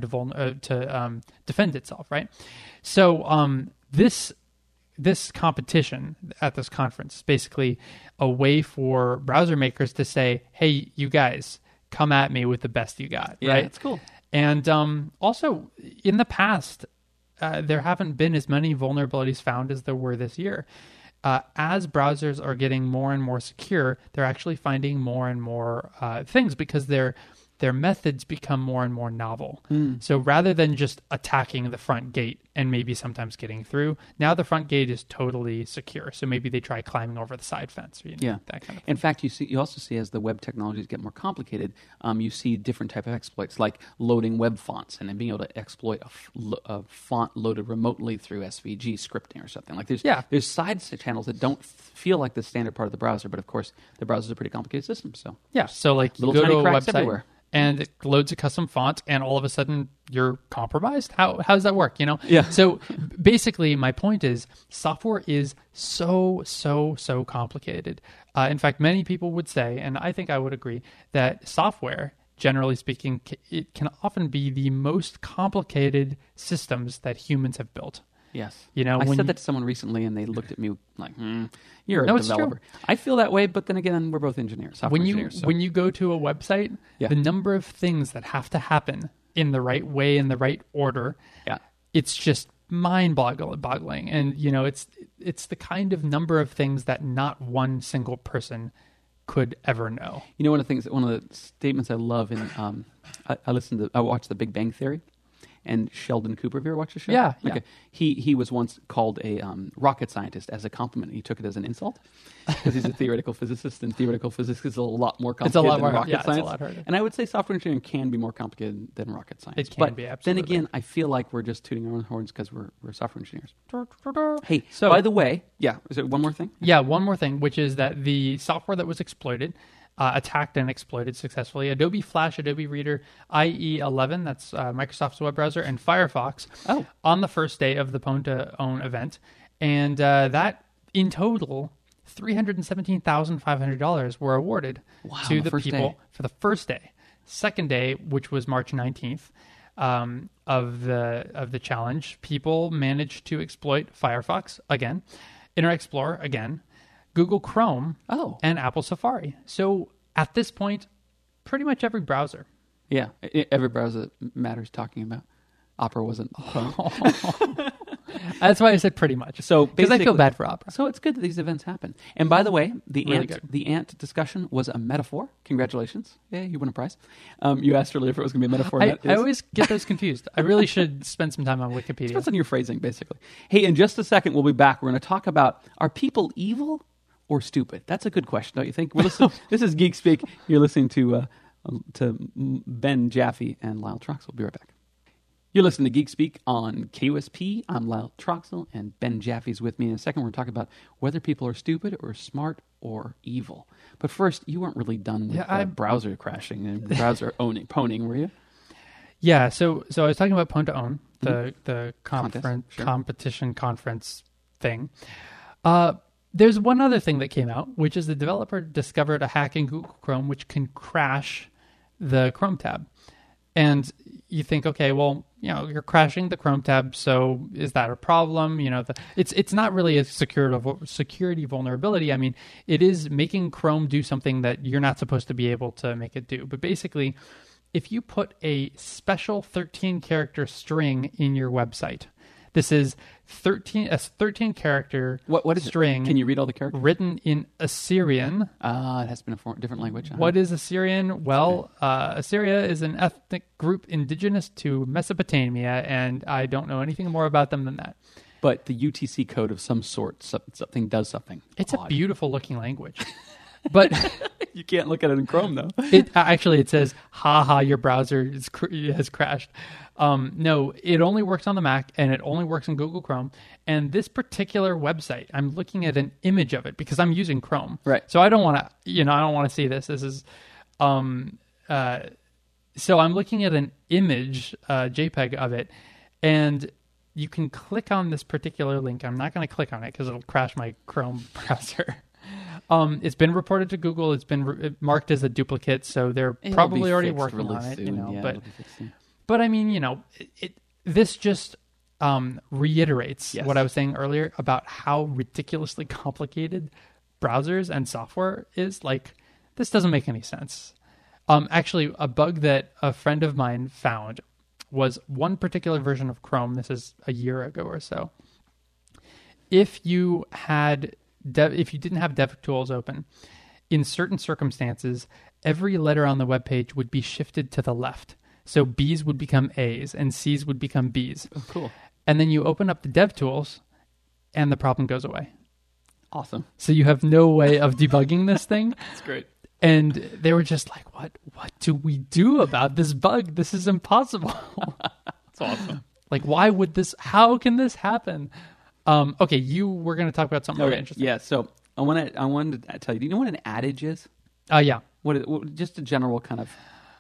[SPEAKER 2] to defend itself, right? So this competition at this conference is basically a way for browser makers to say, hey, you guys, come at me with the best you got.
[SPEAKER 1] Yeah,
[SPEAKER 2] right?
[SPEAKER 1] That's cool.
[SPEAKER 2] And also, in the past, there haven't been as many vulnerabilities found as there were this year. As browsers are getting more and more secure, they're actually finding more and more things because their methods become more and more novel. So rather than just attacking the front gate and maybe sometimes getting through, now the front gate is totally secure. So maybe they try climbing over the side fence. Or, that kind of thing.
[SPEAKER 1] In fact, you also see as the web technologies get more complicated, you see different type of exploits like loading web fonts and then being able to exploit a font loaded remotely through SVG scripting or something. Like there's side channels that don't feel like the standard part of the browser, but of course the browser is a pretty complicated system.
[SPEAKER 2] So like you
[SPEAKER 1] little
[SPEAKER 2] go to a
[SPEAKER 1] cracks
[SPEAKER 2] website
[SPEAKER 1] everywhere.
[SPEAKER 2] And it loads a custom font, and all of a sudden you're compromised. How does that work?
[SPEAKER 1] Yeah.
[SPEAKER 2] So basically, my point is, software is so complicated. In fact, many people would say, and I think I would agree, that software, generally speaking, it can often be the most complicated systems that humans have built.
[SPEAKER 1] Yes.
[SPEAKER 2] I
[SPEAKER 1] said that to someone recently, and they looked at me like, you're a developer. I feel that way, but then again, we're both engineers, software engineers.
[SPEAKER 2] When you go to a website, the number of things that have to happen in the right way, in the right order, it's just mind-boggling. And, it's the kind of number of things that not one single person could ever know.
[SPEAKER 1] One of the statements I love in, I watched The Big Bang Theory. And Sheldon Cooper, have you ever watched the show?
[SPEAKER 2] Yeah.
[SPEAKER 1] Okay. He was once called a rocket scientist as a compliment. He took it as an insult because he's a theoretical physicist, and theoretical physics is a lot more complicated than rocket science.
[SPEAKER 2] It's a lot harder.
[SPEAKER 1] And I would say software engineering can be more complicated than rocket science.
[SPEAKER 2] It can be, absolutely.
[SPEAKER 1] Then again, I feel like we're just tooting our own horns because we're software engineers. Hey,
[SPEAKER 2] so
[SPEAKER 1] by the way, is there one more thing?
[SPEAKER 2] Yeah, one more thing, which is that the software that was exploited, attacked and exploited successfully, Adobe Flash, Adobe Reader, IE11, that's Microsoft's web browser, and Firefox on the first day of the Pwn2Own event. And that, in total, $317,500 were awarded to the people for the first day. Second day, which was March 19th, of the challenge, people managed to exploit Firefox again, Internet Explorer again, Google Chrome, and Apple Safari. So at this point, pretty much every browser.
[SPEAKER 1] Yeah, every browser that matters talking about. Opera wasn't.
[SPEAKER 2] That's why I said pretty much. So because I feel bad for Opera.
[SPEAKER 1] So it's good that these events happen. And by the way, the ant discussion was a metaphor. Congratulations! Yeah, you won a prize. You asked earlier if it was going to be a metaphor.
[SPEAKER 2] I always get those confused. I really should spend some time on Wikipedia.
[SPEAKER 1] Depends on your phrasing, basically. Hey, in just a second, we'll be back. We're going to talk about, are people evil or stupid? That's a good question, don't you think? This is Geek Speak. You're listening to Ben Jaffe and Lyle Troxel. We'll be right back. You're listening to Geek Speak on KUSP. I'm Lyle Troxel, and Ben Jaffe's with me. In a second, we're going to talk about whether people are stupid or smart or evil. But first, you weren't really done with browser crashing and browser pwning, were you?
[SPEAKER 2] Yeah, so I was talking about Pwn2Own, the competition conference thing. There's one other thing that came out, which is the developer discovered a hack in Google Chrome which can crash the Chrome tab. And you think, okay, well, you're crashing the Chrome tab. So is that a problem? It's not really a security vulnerability. I mean, it is making Chrome do something that you're not supposed to be able to make it do. But basically, if you put a special 13-character string in your website, this is a 13-character
[SPEAKER 1] what is
[SPEAKER 2] string.
[SPEAKER 1] Can you read all the characters?
[SPEAKER 2] Written in Assyrian.
[SPEAKER 1] It has been a different language.
[SPEAKER 2] What is Assyrian? Well, Assyria is an ethnic group indigenous to Mesopotamia, and I don't know anything more about them than that.
[SPEAKER 1] But the UTC code of some sort, something does something.
[SPEAKER 2] It's
[SPEAKER 1] odd.
[SPEAKER 2] a beautiful looking language. But
[SPEAKER 1] you can't look at it in Chrome, though.
[SPEAKER 2] It says, haha, your browser has crashed. No, it only works on the Mac, and it only works in Google Chrome. And this particular website, I'm looking at an image of it because I'm using Chrome.
[SPEAKER 1] Right.
[SPEAKER 2] So I don't want to, see this. This is, so I'm looking at an image, JPEG of it, and you can click on this particular link. I'm not going to click on it because it'll crash my Chrome browser. It's been reported to Google. It's been marked as a duplicate, so they're probably already working
[SPEAKER 1] really
[SPEAKER 2] on it.
[SPEAKER 1] Soon.
[SPEAKER 2] But I mean, this just reiterates what I was saying earlier about how ridiculously complicated browsers and software is. Like, this doesn't make any sense. Actually, a bug that a friend of mine found was one particular version of Chrome. This is a year ago or so. If you didn't have DevTools open, in certain circumstances, every letter on the web page would be shifted to the left. So B's would become A's and C's would become B's.
[SPEAKER 1] Oh, cool.
[SPEAKER 2] And then you open up the DevTools and the problem goes away.
[SPEAKER 1] Awesome.
[SPEAKER 2] So you have no way of debugging this thing.
[SPEAKER 1] That's great.
[SPEAKER 2] And they were just like, what do we do about this bug? This is impossible.
[SPEAKER 1] That's awesome.
[SPEAKER 2] Like, how can this happen? Okay, you were going to talk about something really interesting.
[SPEAKER 1] Yeah, so I wanted to tell you, do you know what an adage is?
[SPEAKER 2] Yeah.
[SPEAKER 1] What just a general kind of...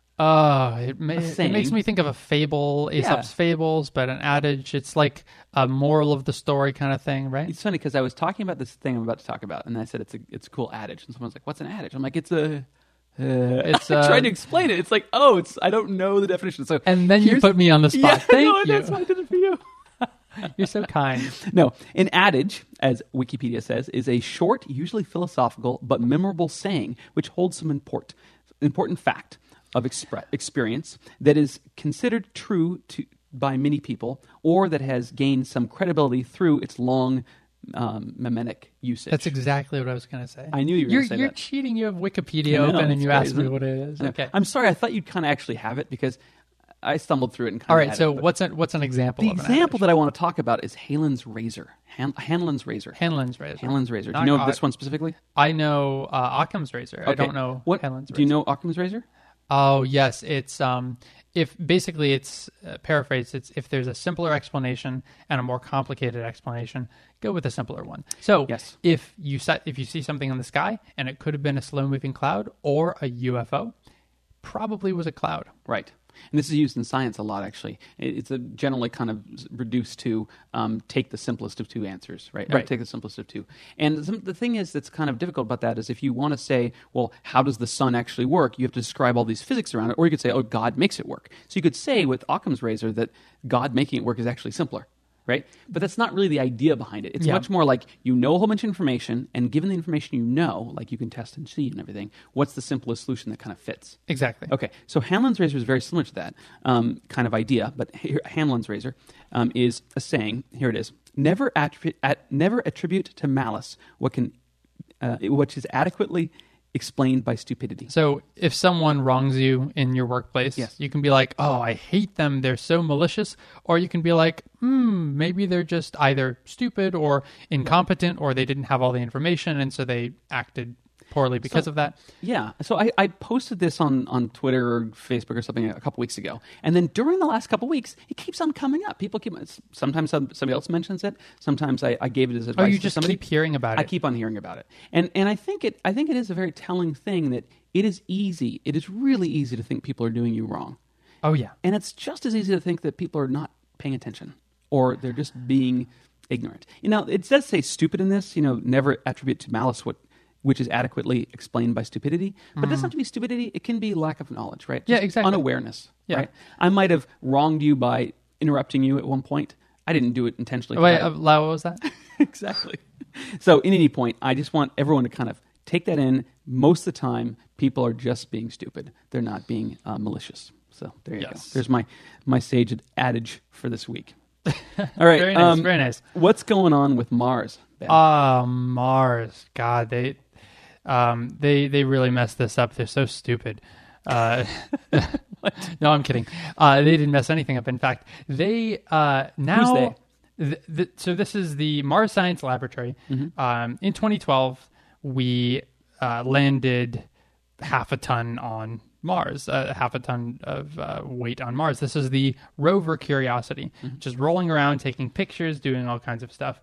[SPEAKER 2] It makes me think of a fable, Aesop's Fables, but an adage, it's like a moral of the story kind of thing, right?
[SPEAKER 1] It's funny because I was talking about this thing I'm about to talk about, and I said it's a cool adage, and someone's like, "What's an adage?" I'm like, "It's a." It's trying to explain it. It's like, I don't know the definition. So
[SPEAKER 2] and then you put me on the spot.
[SPEAKER 1] Yeah,
[SPEAKER 2] Thank you.
[SPEAKER 1] That's why I did it for you.
[SPEAKER 2] You're so kind.
[SPEAKER 1] No, an adage, as Wikipedia says, is a short, usually philosophical, but memorable saying which holds some important fact of experience that is considered true by many people, or that has gained some credibility through its long mimetic usage.
[SPEAKER 2] That's exactly what I was going to say.
[SPEAKER 1] I knew you were going to say that.
[SPEAKER 2] You're cheating. You have Wikipedia open and you asked me what it is. Okay.
[SPEAKER 1] I'm sorry. I thought you'd kind of actually have it because I stumbled through it and kind
[SPEAKER 2] All
[SPEAKER 1] of
[SPEAKER 2] right.
[SPEAKER 1] had
[SPEAKER 2] So
[SPEAKER 1] it,
[SPEAKER 2] what's an example?
[SPEAKER 1] The
[SPEAKER 2] of an
[SPEAKER 1] example
[SPEAKER 2] adage?
[SPEAKER 1] that I want to talk about is Hanlon's razor. Hanlon's razor.
[SPEAKER 2] Hanlon's razor.
[SPEAKER 1] Hanlon's razor. Do you know this one specifically?
[SPEAKER 2] I know Occam's razor.
[SPEAKER 1] Okay.
[SPEAKER 2] I don't know Hanlon's razor.
[SPEAKER 1] Do you know Occam's razor?
[SPEAKER 2] Oh yes, it's if basically it's paraphrased. It's if there's a simpler explanation and a more complicated explanation, go with a simpler one. So
[SPEAKER 1] yes.
[SPEAKER 2] if you see something in the sky and it could have been a slow moving cloud or a UFO, probably was a cloud.
[SPEAKER 1] Right. And this is used in science a lot, actually. It's generally kind of reduced to take the simplest of two answers, right?
[SPEAKER 2] Right.
[SPEAKER 1] Take the simplest of two. And the thing is that's kind of difficult about that is if you want to say, well, how does the sun actually work? You have to describe all these physics around it. Or you could say, oh, God makes it work. So you could say with Occam's razor that God making it work is actually simpler. Right? But that's not really the idea behind it. It's much more like you know a whole bunch of information, and given the information you know, like you can test and see and everything, what's the simplest solution that kind of fits?
[SPEAKER 2] Exactly.
[SPEAKER 1] Okay, so Hanlon's razor is very similar to that kind of idea, but Hanlon's razor is a saying, here it is, never attribute to malice which is adequately explained by stupidity.
[SPEAKER 2] So if someone wrongs you in your workplace,
[SPEAKER 1] yes.
[SPEAKER 2] you can be like, oh, I hate them, they're so malicious. Or you can be like, maybe they're just either stupid or incompetent or they didn't have all the information and so they acted poorly because of that. Yeah.
[SPEAKER 1] So I posted this on Twitter or Facebook or something a couple weeks ago. And then during the last couple weeks, it keeps on coming up. Sometimes somebody else mentions it. Sometimes I gave it as advice.
[SPEAKER 2] Oh, you just keep hearing about it.
[SPEAKER 1] I keep on hearing about it. And I think it is a very telling thing that it is easy. It is really easy to think people are doing you wrong.
[SPEAKER 2] Oh, yeah.
[SPEAKER 1] And it's just as easy to think that people are not paying attention or they're just being ignorant. It does say stupid in this, never attribute to malice which is adequately explained by stupidity. But it doesn't have to be stupidity. It can be lack of knowledge, right?
[SPEAKER 2] Yeah, exactly.
[SPEAKER 1] Unawareness,
[SPEAKER 2] yeah.
[SPEAKER 1] Right? I might have wronged you by interrupting you at one point. I didn't do it intentionally.
[SPEAKER 2] Wait, what was that?
[SPEAKER 1] Exactly. So in any point, I just want everyone to kind of take that in. Most of the time, people are just being stupid. They're not being malicious. So there you go. There's my sage adage for this week. All right.
[SPEAKER 2] Very nice. Very nice.
[SPEAKER 1] What's going on with Mars, Ben?
[SPEAKER 2] Mars. God, they really messed this up. They're so stupid. No, I'm kidding. They didn't mess anything up. In fact, they now.
[SPEAKER 1] Who's they?
[SPEAKER 2] So this is the Mars Science Laboratory. Mm-hmm. In 2012, we landed half a ton on Mars, half a ton of weight on Mars. This is the rover Curiosity, just rolling around, taking pictures, doing all kinds of stuff.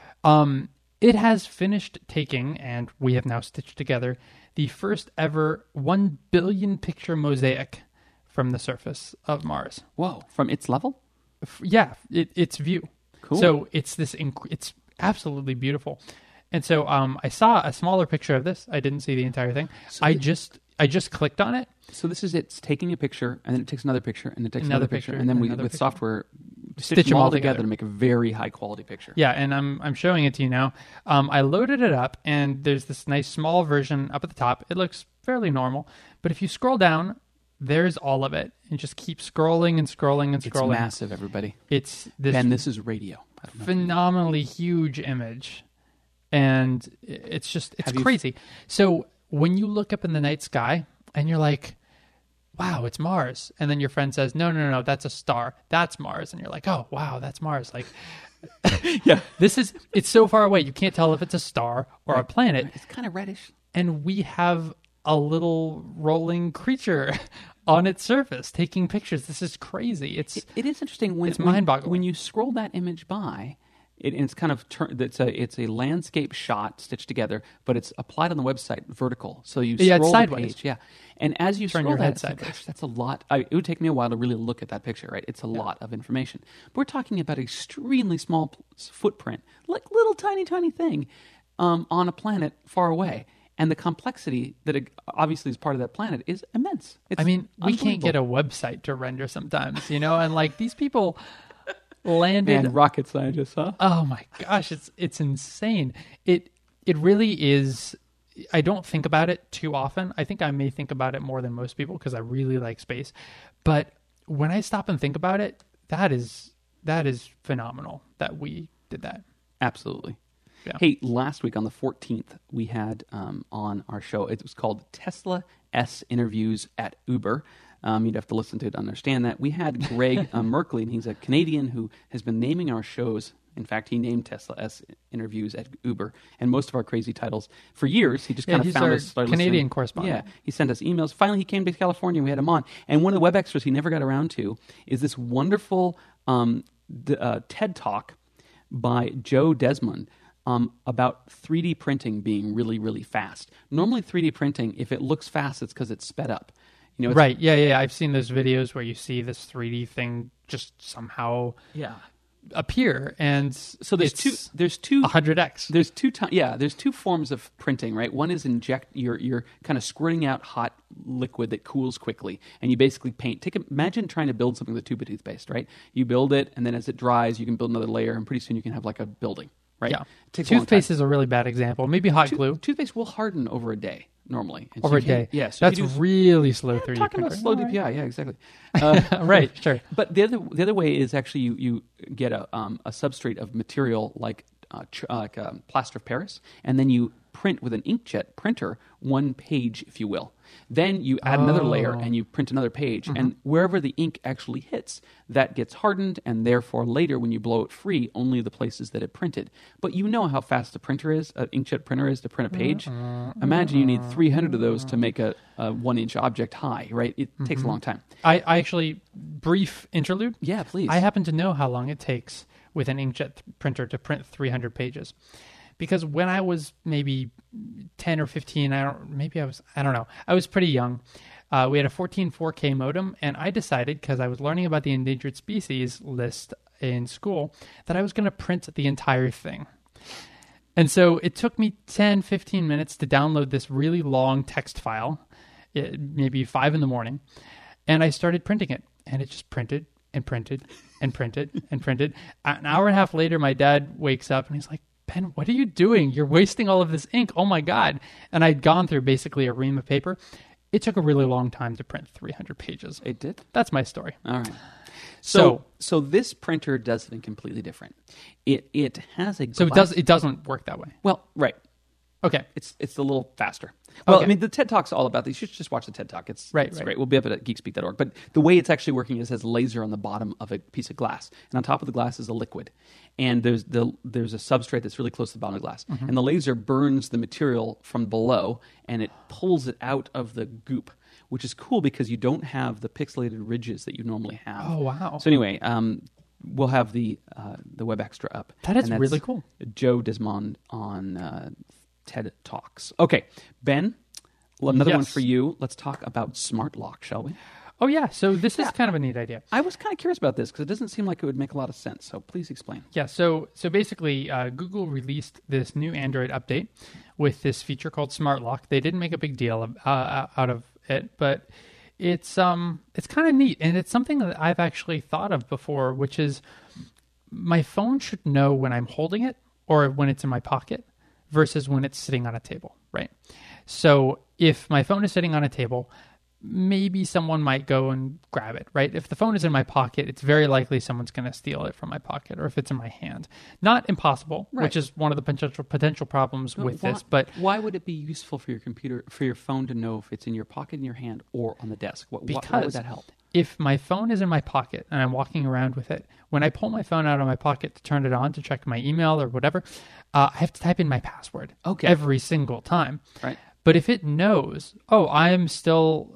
[SPEAKER 2] It has finished taking, and we have now stitched together, the first ever 1 billion picture mosaic from the surface of Mars.
[SPEAKER 1] Whoa, from its level?
[SPEAKER 2] Yeah, its view.
[SPEAKER 1] Cool.
[SPEAKER 2] So it's it's absolutely beautiful. And so I saw a smaller picture of this. I didn't see the entire thing. So I just clicked on it.
[SPEAKER 1] So this is it's taking a picture, and then it takes another picture, and it takes another picture, and then we with software stitch them all together to make a very high quality picture.
[SPEAKER 2] Yeah, and I'm showing it to you now. I loaded it up, and there's this nice small version up at the top. It looks fairly normal, but if you scroll down, there's all of it, and just keep scrolling and scrolling and scrolling.
[SPEAKER 1] It's massive, everybody.
[SPEAKER 2] It's this.
[SPEAKER 1] And this is radio.
[SPEAKER 2] Phenomenally huge image, and it's crazy. So when you look up in the night sky, and you're like, wow, it's Mars. And then your friend says, no, that's a star. That's Mars. And you're like, oh, wow, that's Mars. Like,
[SPEAKER 1] yeah,
[SPEAKER 2] it's so far away. You can't tell if it's a star or a planet.
[SPEAKER 1] It's kind of reddish.
[SPEAKER 2] And we have a little rolling creature on its surface taking pictures. This is crazy. It is
[SPEAKER 1] interesting.
[SPEAKER 2] It's mind-boggling.
[SPEAKER 1] When you scroll that image by, it's kind of it's a landscape shot stitched together, but it's applied on the website vertical. So you scroll
[SPEAKER 2] it's sideways.
[SPEAKER 1] The page, yeah. And as you
[SPEAKER 2] turn
[SPEAKER 1] scroll
[SPEAKER 2] your head
[SPEAKER 1] that,
[SPEAKER 2] sideways.
[SPEAKER 1] Gosh, that's a lot. It would take me a while to really look at that picture, right? It's a lot of information. But we're talking about an extremely small footprint, like little tiny thing on a planet far away. And the complexity that obviously is part of that planet is immense.
[SPEAKER 2] We can't get a website to render sometimes, and like these people landed.
[SPEAKER 1] Man, rocket scientists, huh?
[SPEAKER 2] Oh my gosh, it's insane. It really is. I don't think about it too often. I think I may think about it more than most people because I really like space. But when I stop and think about it, that is phenomenal that we did that.
[SPEAKER 1] Absolutely.
[SPEAKER 2] Yeah.
[SPEAKER 1] Hey, last week on the 14th, we had on our show, it was called Tesla S Interviews at Uber. You'd have to listen to it to understand that. We had Greg Merkley, and he's a Canadian who has been naming our shows. In fact, he named Tesla S Interviews at Uber and most of our crazy titles for years. He just kind of found us. Started
[SPEAKER 2] Canadian
[SPEAKER 1] listening.
[SPEAKER 2] Correspondent.
[SPEAKER 1] Yeah, he sent us emails. Finally, he came to California, and we had him on. And one of the web extras he never got around to is this wonderful TED Talk by Joe Desmond about 3D printing being really, really fast. Normally 3D printing, if it looks fast, it's because it's sped up.
[SPEAKER 2] Right, yeah. I've seen those videos where you see this 3D thing just somehow appear, and
[SPEAKER 1] so there's two
[SPEAKER 2] 100x.
[SPEAKER 1] There's two forms of printing, right? One is you're kind of squirting out hot liquid that cools quickly, and you basically paint. Imagine trying to build something with a tube of toothpaste, right? You build it, and then as it dries, you can build another layer, and pretty soon you can have like a building. Right?
[SPEAKER 2] Yeah. Toothpaste is a really bad example. Maybe hot glue.
[SPEAKER 1] Toothpaste will harden over a day normally. And
[SPEAKER 2] over a day.
[SPEAKER 1] Yeah. So
[SPEAKER 2] that's really slow 3D printer.
[SPEAKER 1] Talking about slow DPI. Yeah, exactly.
[SPEAKER 2] Right. Sure.
[SPEAKER 1] But the other way is actually you get a substrate of material like plaster of Paris, and then you print with an inkjet printer one page, if you will. Then you add another layer and you print another page. Mm-hmm. And wherever the ink actually hits, that gets hardened, and therefore later when you blow it free, only the places that it printed. But you know how fast an inkjet printer is to print a page? Imagine you need 300 of those to make a 1-inch object high, right? It takes a long time.
[SPEAKER 2] I actually, brief interlude?
[SPEAKER 1] Yeah, please.
[SPEAKER 2] I happen to know how long it takes with an inkjet printer to print 300 pages. Because when I was maybe 10 or 15, I don't know. I was pretty young. We had a 14.4K modem, and I decided, because I was learning about the endangered species list in school, that I was going to print the entire thing. And so it took me 10, 15 minutes to download this really long text file, maybe 5 in the morning, and I started printing it. And it just printed and printed and printed and printed. An hour and a half later, my dad wakes up and he's like, Ben, what are you doing? You're wasting all of this ink. Oh my God. And I'd gone through basically a ream of paper. It took a really long time to print 300 pages.
[SPEAKER 1] It did?
[SPEAKER 2] That's my story.
[SPEAKER 1] All right. So this printer does something completely different. It has a glass...
[SPEAKER 2] it doesn't work that way.
[SPEAKER 1] Well, right.
[SPEAKER 2] Okay.
[SPEAKER 1] It's a little faster. Well,
[SPEAKER 2] Okay.
[SPEAKER 1] I mean, the TED Talk's all about this. You should just watch the TED Talk. It's
[SPEAKER 2] Right.
[SPEAKER 1] great. We'll be up at geekspeak.org. But the way it's actually working is it has a laser on the bottom of a piece of glass. And on top of the glass is a liquid. And there's a substrate that's really close to the bottom of the glass.
[SPEAKER 2] Mm-hmm.
[SPEAKER 1] And the laser burns the material from below, and it pulls it out of the goop, which is cool because you don't have the pixelated ridges that you normally have.
[SPEAKER 2] Oh, wow.
[SPEAKER 1] So anyway, we'll have the Web Extra up.
[SPEAKER 2] That is
[SPEAKER 1] And that's
[SPEAKER 2] really cool.
[SPEAKER 1] Joe Desmond on TED Talks. Okay, Ben, another one
[SPEAKER 2] Yes.
[SPEAKER 1] for you. Let's talk about Smart Lock, shall we?
[SPEAKER 2] Oh, yeah. So this is kind of a neat idea.
[SPEAKER 1] I was kind of curious about this because it doesn't seem like it would make a lot of sense. So please explain.
[SPEAKER 2] Yeah, so basically, Google released this new Android update with this feature called Smart Lock. They didn't make a big deal out of it, but it's kind of neat, and it's something that I've actually thought of before, which is my phone should know when I'm holding it or when it's in my pocket versus when it's sitting on a table, right? So if my phone is sitting on a table, maybe someone might go and grab it, right? If the phone is in my pocket, it's very likely someone's going to steal it from my pocket, or if it's in my hand. Not impossible,
[SPEAKER 1] Right.
[SPEAKER 2] which is one of the potential problems with this, but
[SPEAKER 1] why would it be useful for your phone to know if it's in your pocket, in your hand, or on the desk? Why would that help?
[SPEAKER 2] if my phone is in my pocket and I'm walking around with it, when I pull my phone out of my pocket to turn it on to check my email or whatever, I have to type in my password every single time.
[SPEAKER 1] Right.
[SPEAKER 2] But if it knows, I'm still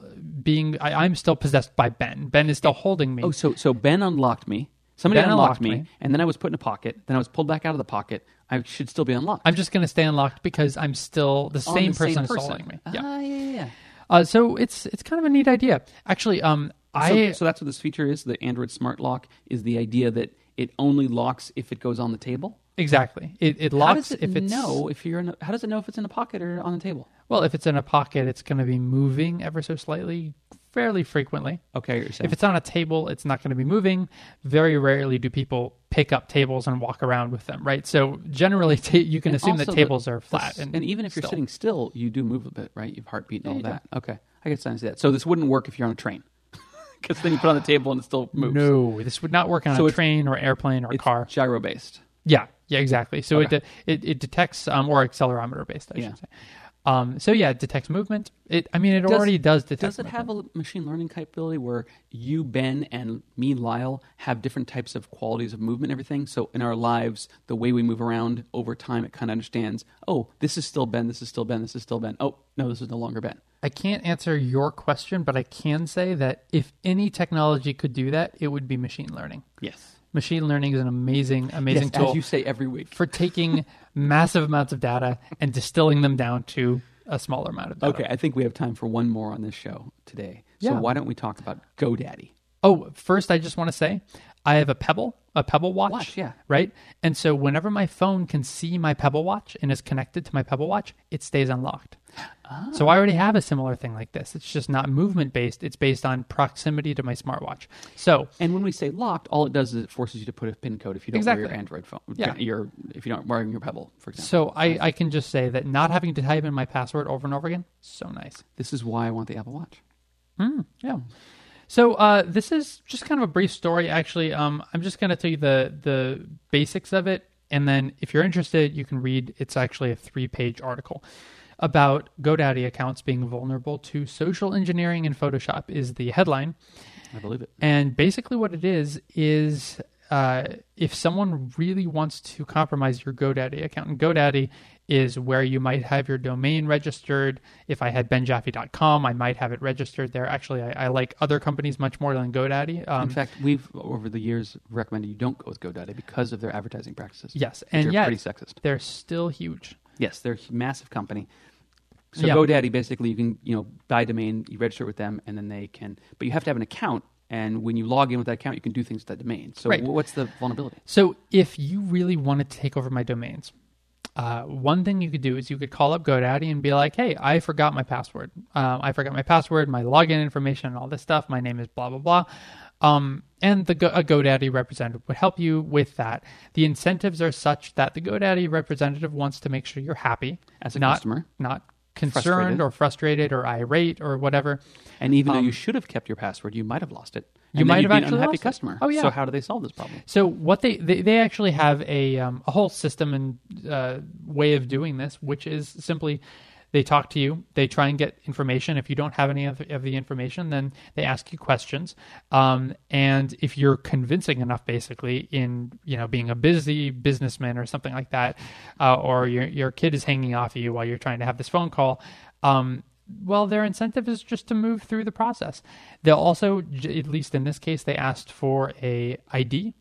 [SPEAKER 2] possessed by Ben. Ben is still holding me.
[SPEAKER 1] Oh, so Ben unlocked me. Somebody
[SPEAKER 2] Ben
[SPEAKER 1] unlocked
[SPEAKER 2] unlocked
[SPEAKER 1] me,
[SPEAKER 2] me.
[SPEAKER 1] and then I was put in a pocket. Then I was pulled back out of the pocket. I should still be unlocked.
[SPEAKER 2] I'm just going to stay unlocked because I'm still the
[SPEAKER 1] On
[SPEAKER 2] same
[SPEAKER 1] the same
[SPEAKER 2] person
[SPEAKER 1] person.
[SPEAKER 2] installing me.
[SPEAKER 1] Yeah.
[SPEAKER 2] So it's kind of a neat idea. Actually,
[SPEAKER 1] So that's what this feature is. The Android Smart Lock is the idea that it only locks if it goes on the table.
[SPEAKER 2] Exactly. It locks
[SPEAKER 1] How does it
[SPEAKER 2] if it's
[SPEAKER 1] know if you're how does it know if it's in a pocket or on the table?
[SPEAKER 2] Well, if it's in a pocket, it's going to be moving ever so slightly, fairly frequently.
[SPEAKER 1] Okay, you're saying.
[SPEAKER 2] If it's on a table, it's not going to be moving. Very rarely do people pick up tables and walk around with them, right? So generally, you can assume that tables are flat.
[SPEAKER 1] And even if you're
[SPEAKER 2] still.
[SPEAKER 1] sitting still, you do move a bit, right? You have heartbeat and all that. Okay, I get signs of that. So this wouldn't work if you're on a train, because then you put it on the table and it still moves.
[SPEAKER 2] No, this would not work on a train or airplane or a
[SPEAKER 1] It's
[SPEAKER 2] car.
[SPEAKER 1] gyro based.
[SPEAKER 2] Yeah, exactly. So
[SPEAKER 1] Okay.
[SPEAKER 2] it detects, or accelerometer based, I
[SPEAKER 1] Yeah.
[SPEAKER 2] should say. It detects movement. It already does detect.
[SPEAKER 1] Does it have a machine learning capability where you, Ben, and me, Lyle, have different types of qualities of movement and everything? So in our lives, the way we move around over time, it kind of understands, oh, this is still Ben, this is still Ben, this is still Ben. Oh, no, this is no longer Ben.
[SPEAKER 2] I can't answer your question, but I can say that if any technology could do that, it would be machine learning.
[SPEAKER 1] Yes.
[SPEAKER 2] Machine learning is an amazing
[SPEAKER 1] Yes,
[SPEAKER 2] tool
[SPEAKER 1] as you say every week.
[SPEAKER 2] for taking massive amounts of data and distilling them down to a smaller amount of data.
[SPEAKER 1] Okay, I think we have time for one more on this show today. So
[SPEAKER 2] Yeah.
[SPEAKER 1] why don't we talk about GoDaddy?
[SPEAKER 2] Oh, first, I just want to say I have a Pebble watch.
[SPEAKER 1] Yeah.
[SPEAKER 2] Right? And so whenever my phone can see my Pebble Watch and is connected to my Pebble Watch, it stays unlocked. So I already have a similar thing like this. It's just not movement-based. It's based on proximity to my smartwatch. So
[SPEAKER 1] And when we say locked, all it does is it forces you to put a PIN code if you don't
[SPEAKER 2] Exactly.
[SPEAKER 1] wear your Android phone.
[SPEAKER 2] Yeah.
[SPEAKER 1] If you're not wearing your Pebble, for example.
[SPEAKER 2] So I can just say that not having to type in my password over and over again, so nice.
[SPEAKER 1] This is why I want the Apple Watch.
[SPEAKER 2] Yeah. So this is just kind of a brief story. Actually, I'm just going to tell you the basics of it, and then if you're interested, you can read. It's actually a 3-page article about GoDaddy accounts being vulnerable to social engineering in Photoshop is the headline.
[SPEAKER 1] I believe it.
[SPEAKER 2] And basically what it is if someone really wants to compromise your GoDaddy account, and GoDaddy is where you might have your domain registered. If I had benjaffe.com, I might have it registered there. Actually, I like other companies much more than GoDaddy.
[SPEAKER 1] In fact, we've, over the years, recommended you don't go with GoDaddy because of their advertising practices.
[SPEAKER 2] Yes,
[SPEAKER 1] Which
[SPEAKER 2] and
[SPEAKER 1] are
[SPEAKER 2] yet
[SPEAKER 1] pretty sexist.
[SPEAKER 2] they're still huge.
[SPEAKER 1] Yes, they're a massive company. So
[SPEAKER 2] Yeah.
[SPEAKER 1] GoDaddy, basically, you can buy a domain, you register with them, and then they can. But you have to have an account, and when you log in with that account, you can do things with that domain. So
[SPEAKER 2] Right.
[SPEAKER 1] what's the vulnerability?
[SPEAKER 2] So if you really wanted to take over my domains, one thing you could do is you could call up GoDaddy and be like, hey, I forgot my password. My login information and all this stuff. My name is blah, blah, blah. And a GoDaddy representative would help you with that. The incentives are such that the GoDaddy representative wants to make sure you're happy
[SPEAKER 1] as a customer,
[SPEAKER 2] not concerned or frustrated or irate or whatever.
[SPEAKER 1] And even though you should have kept your password, you might have lost it.
[SPEAKER 2] You might have
[SPEAKER 1] been
[SPEAKER 2] actually
[SPEAKER 1] an unhappy
[SPEAKER 2] lost
[SPEAKER 1] customer.
[SPEAKER 2] Oh, yeah.
[SPEAKER 1] So how do they solve this problem?
[SPEAKER 2] So what they actually have a whole system and way of doing this, which is simply they talk to you, they try and get information. If you don't have any of the information, then they ask you questions. And if you're convincing enough, basically, in being a busy businessman or something like that, or your kid is hanging off of you while you're trying to have this phone call, well, their incentive is just to move through the process. They'll also, at least in this case, they asked for a ID,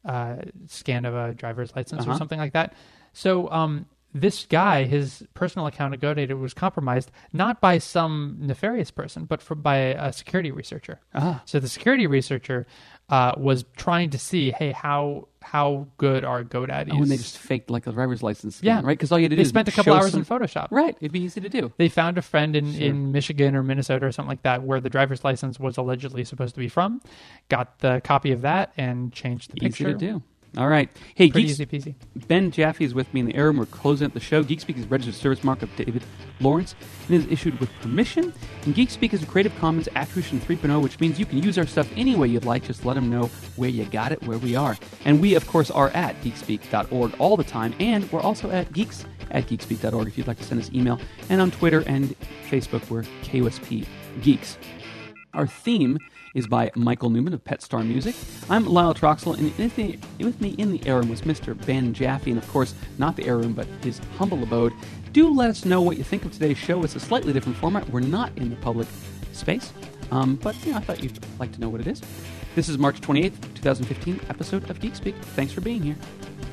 [SPEAKER 2] scan of a driver's license or something like that. So this guy, his personal account at GoDaddy was compromised not by some nefarious person, but by a security researcher. So the security researcher was trying to see, hey, how good are GoDaddies?
[SPEAKER 1] Oh, and they just faked like a driver's license scan, right? Because all you had to do
[SPEAKER 2] they
[SPEAKER 1] is
[SPEAKER 2] spent a couple hours in Photoshop.
[SPEAKER 1] Right. It'd be easy to do.
[SPEAKER 2] They found a friend in Michigan or Minnesota or something like that where the driver's license was allegedly supposed to be from, got the copy of that, and changed the picture.
[SPEAKER 1] Easy to do. All right. Hey,
[SPEAKER 2] Pretty easy peasy.
[SPEAKER 1] Ben Jaffe is with me in the air room. We're closing out the show. GeekSpeak is a registered service mark of David Lawrence and is issued with permission. And GeekSpeak is a Creative Commons Attribution 3.0, which means you can use our stuff any way you'd like. Just let them know where you got it, where we are. And we, of course, are at geekspeak.org all the time. And we're also at geeks@geekspeak.org if you'd like to send us email. And on Twitter and Facebook, we're KOSP Geeks. Our theme is by Michael Newman of Pet Star Music. I'm Lyle Troxel, and with me in the air room was Mr. Ben Jaffe, and of course, not the air room, but his humble abode. Do let us know what you think of today's show. It's a slightly different format. We're not in the public space, but I thought you'd like to know what it is. This is March 28th, 2015 episode of GeekSpeak. Thanks for being here.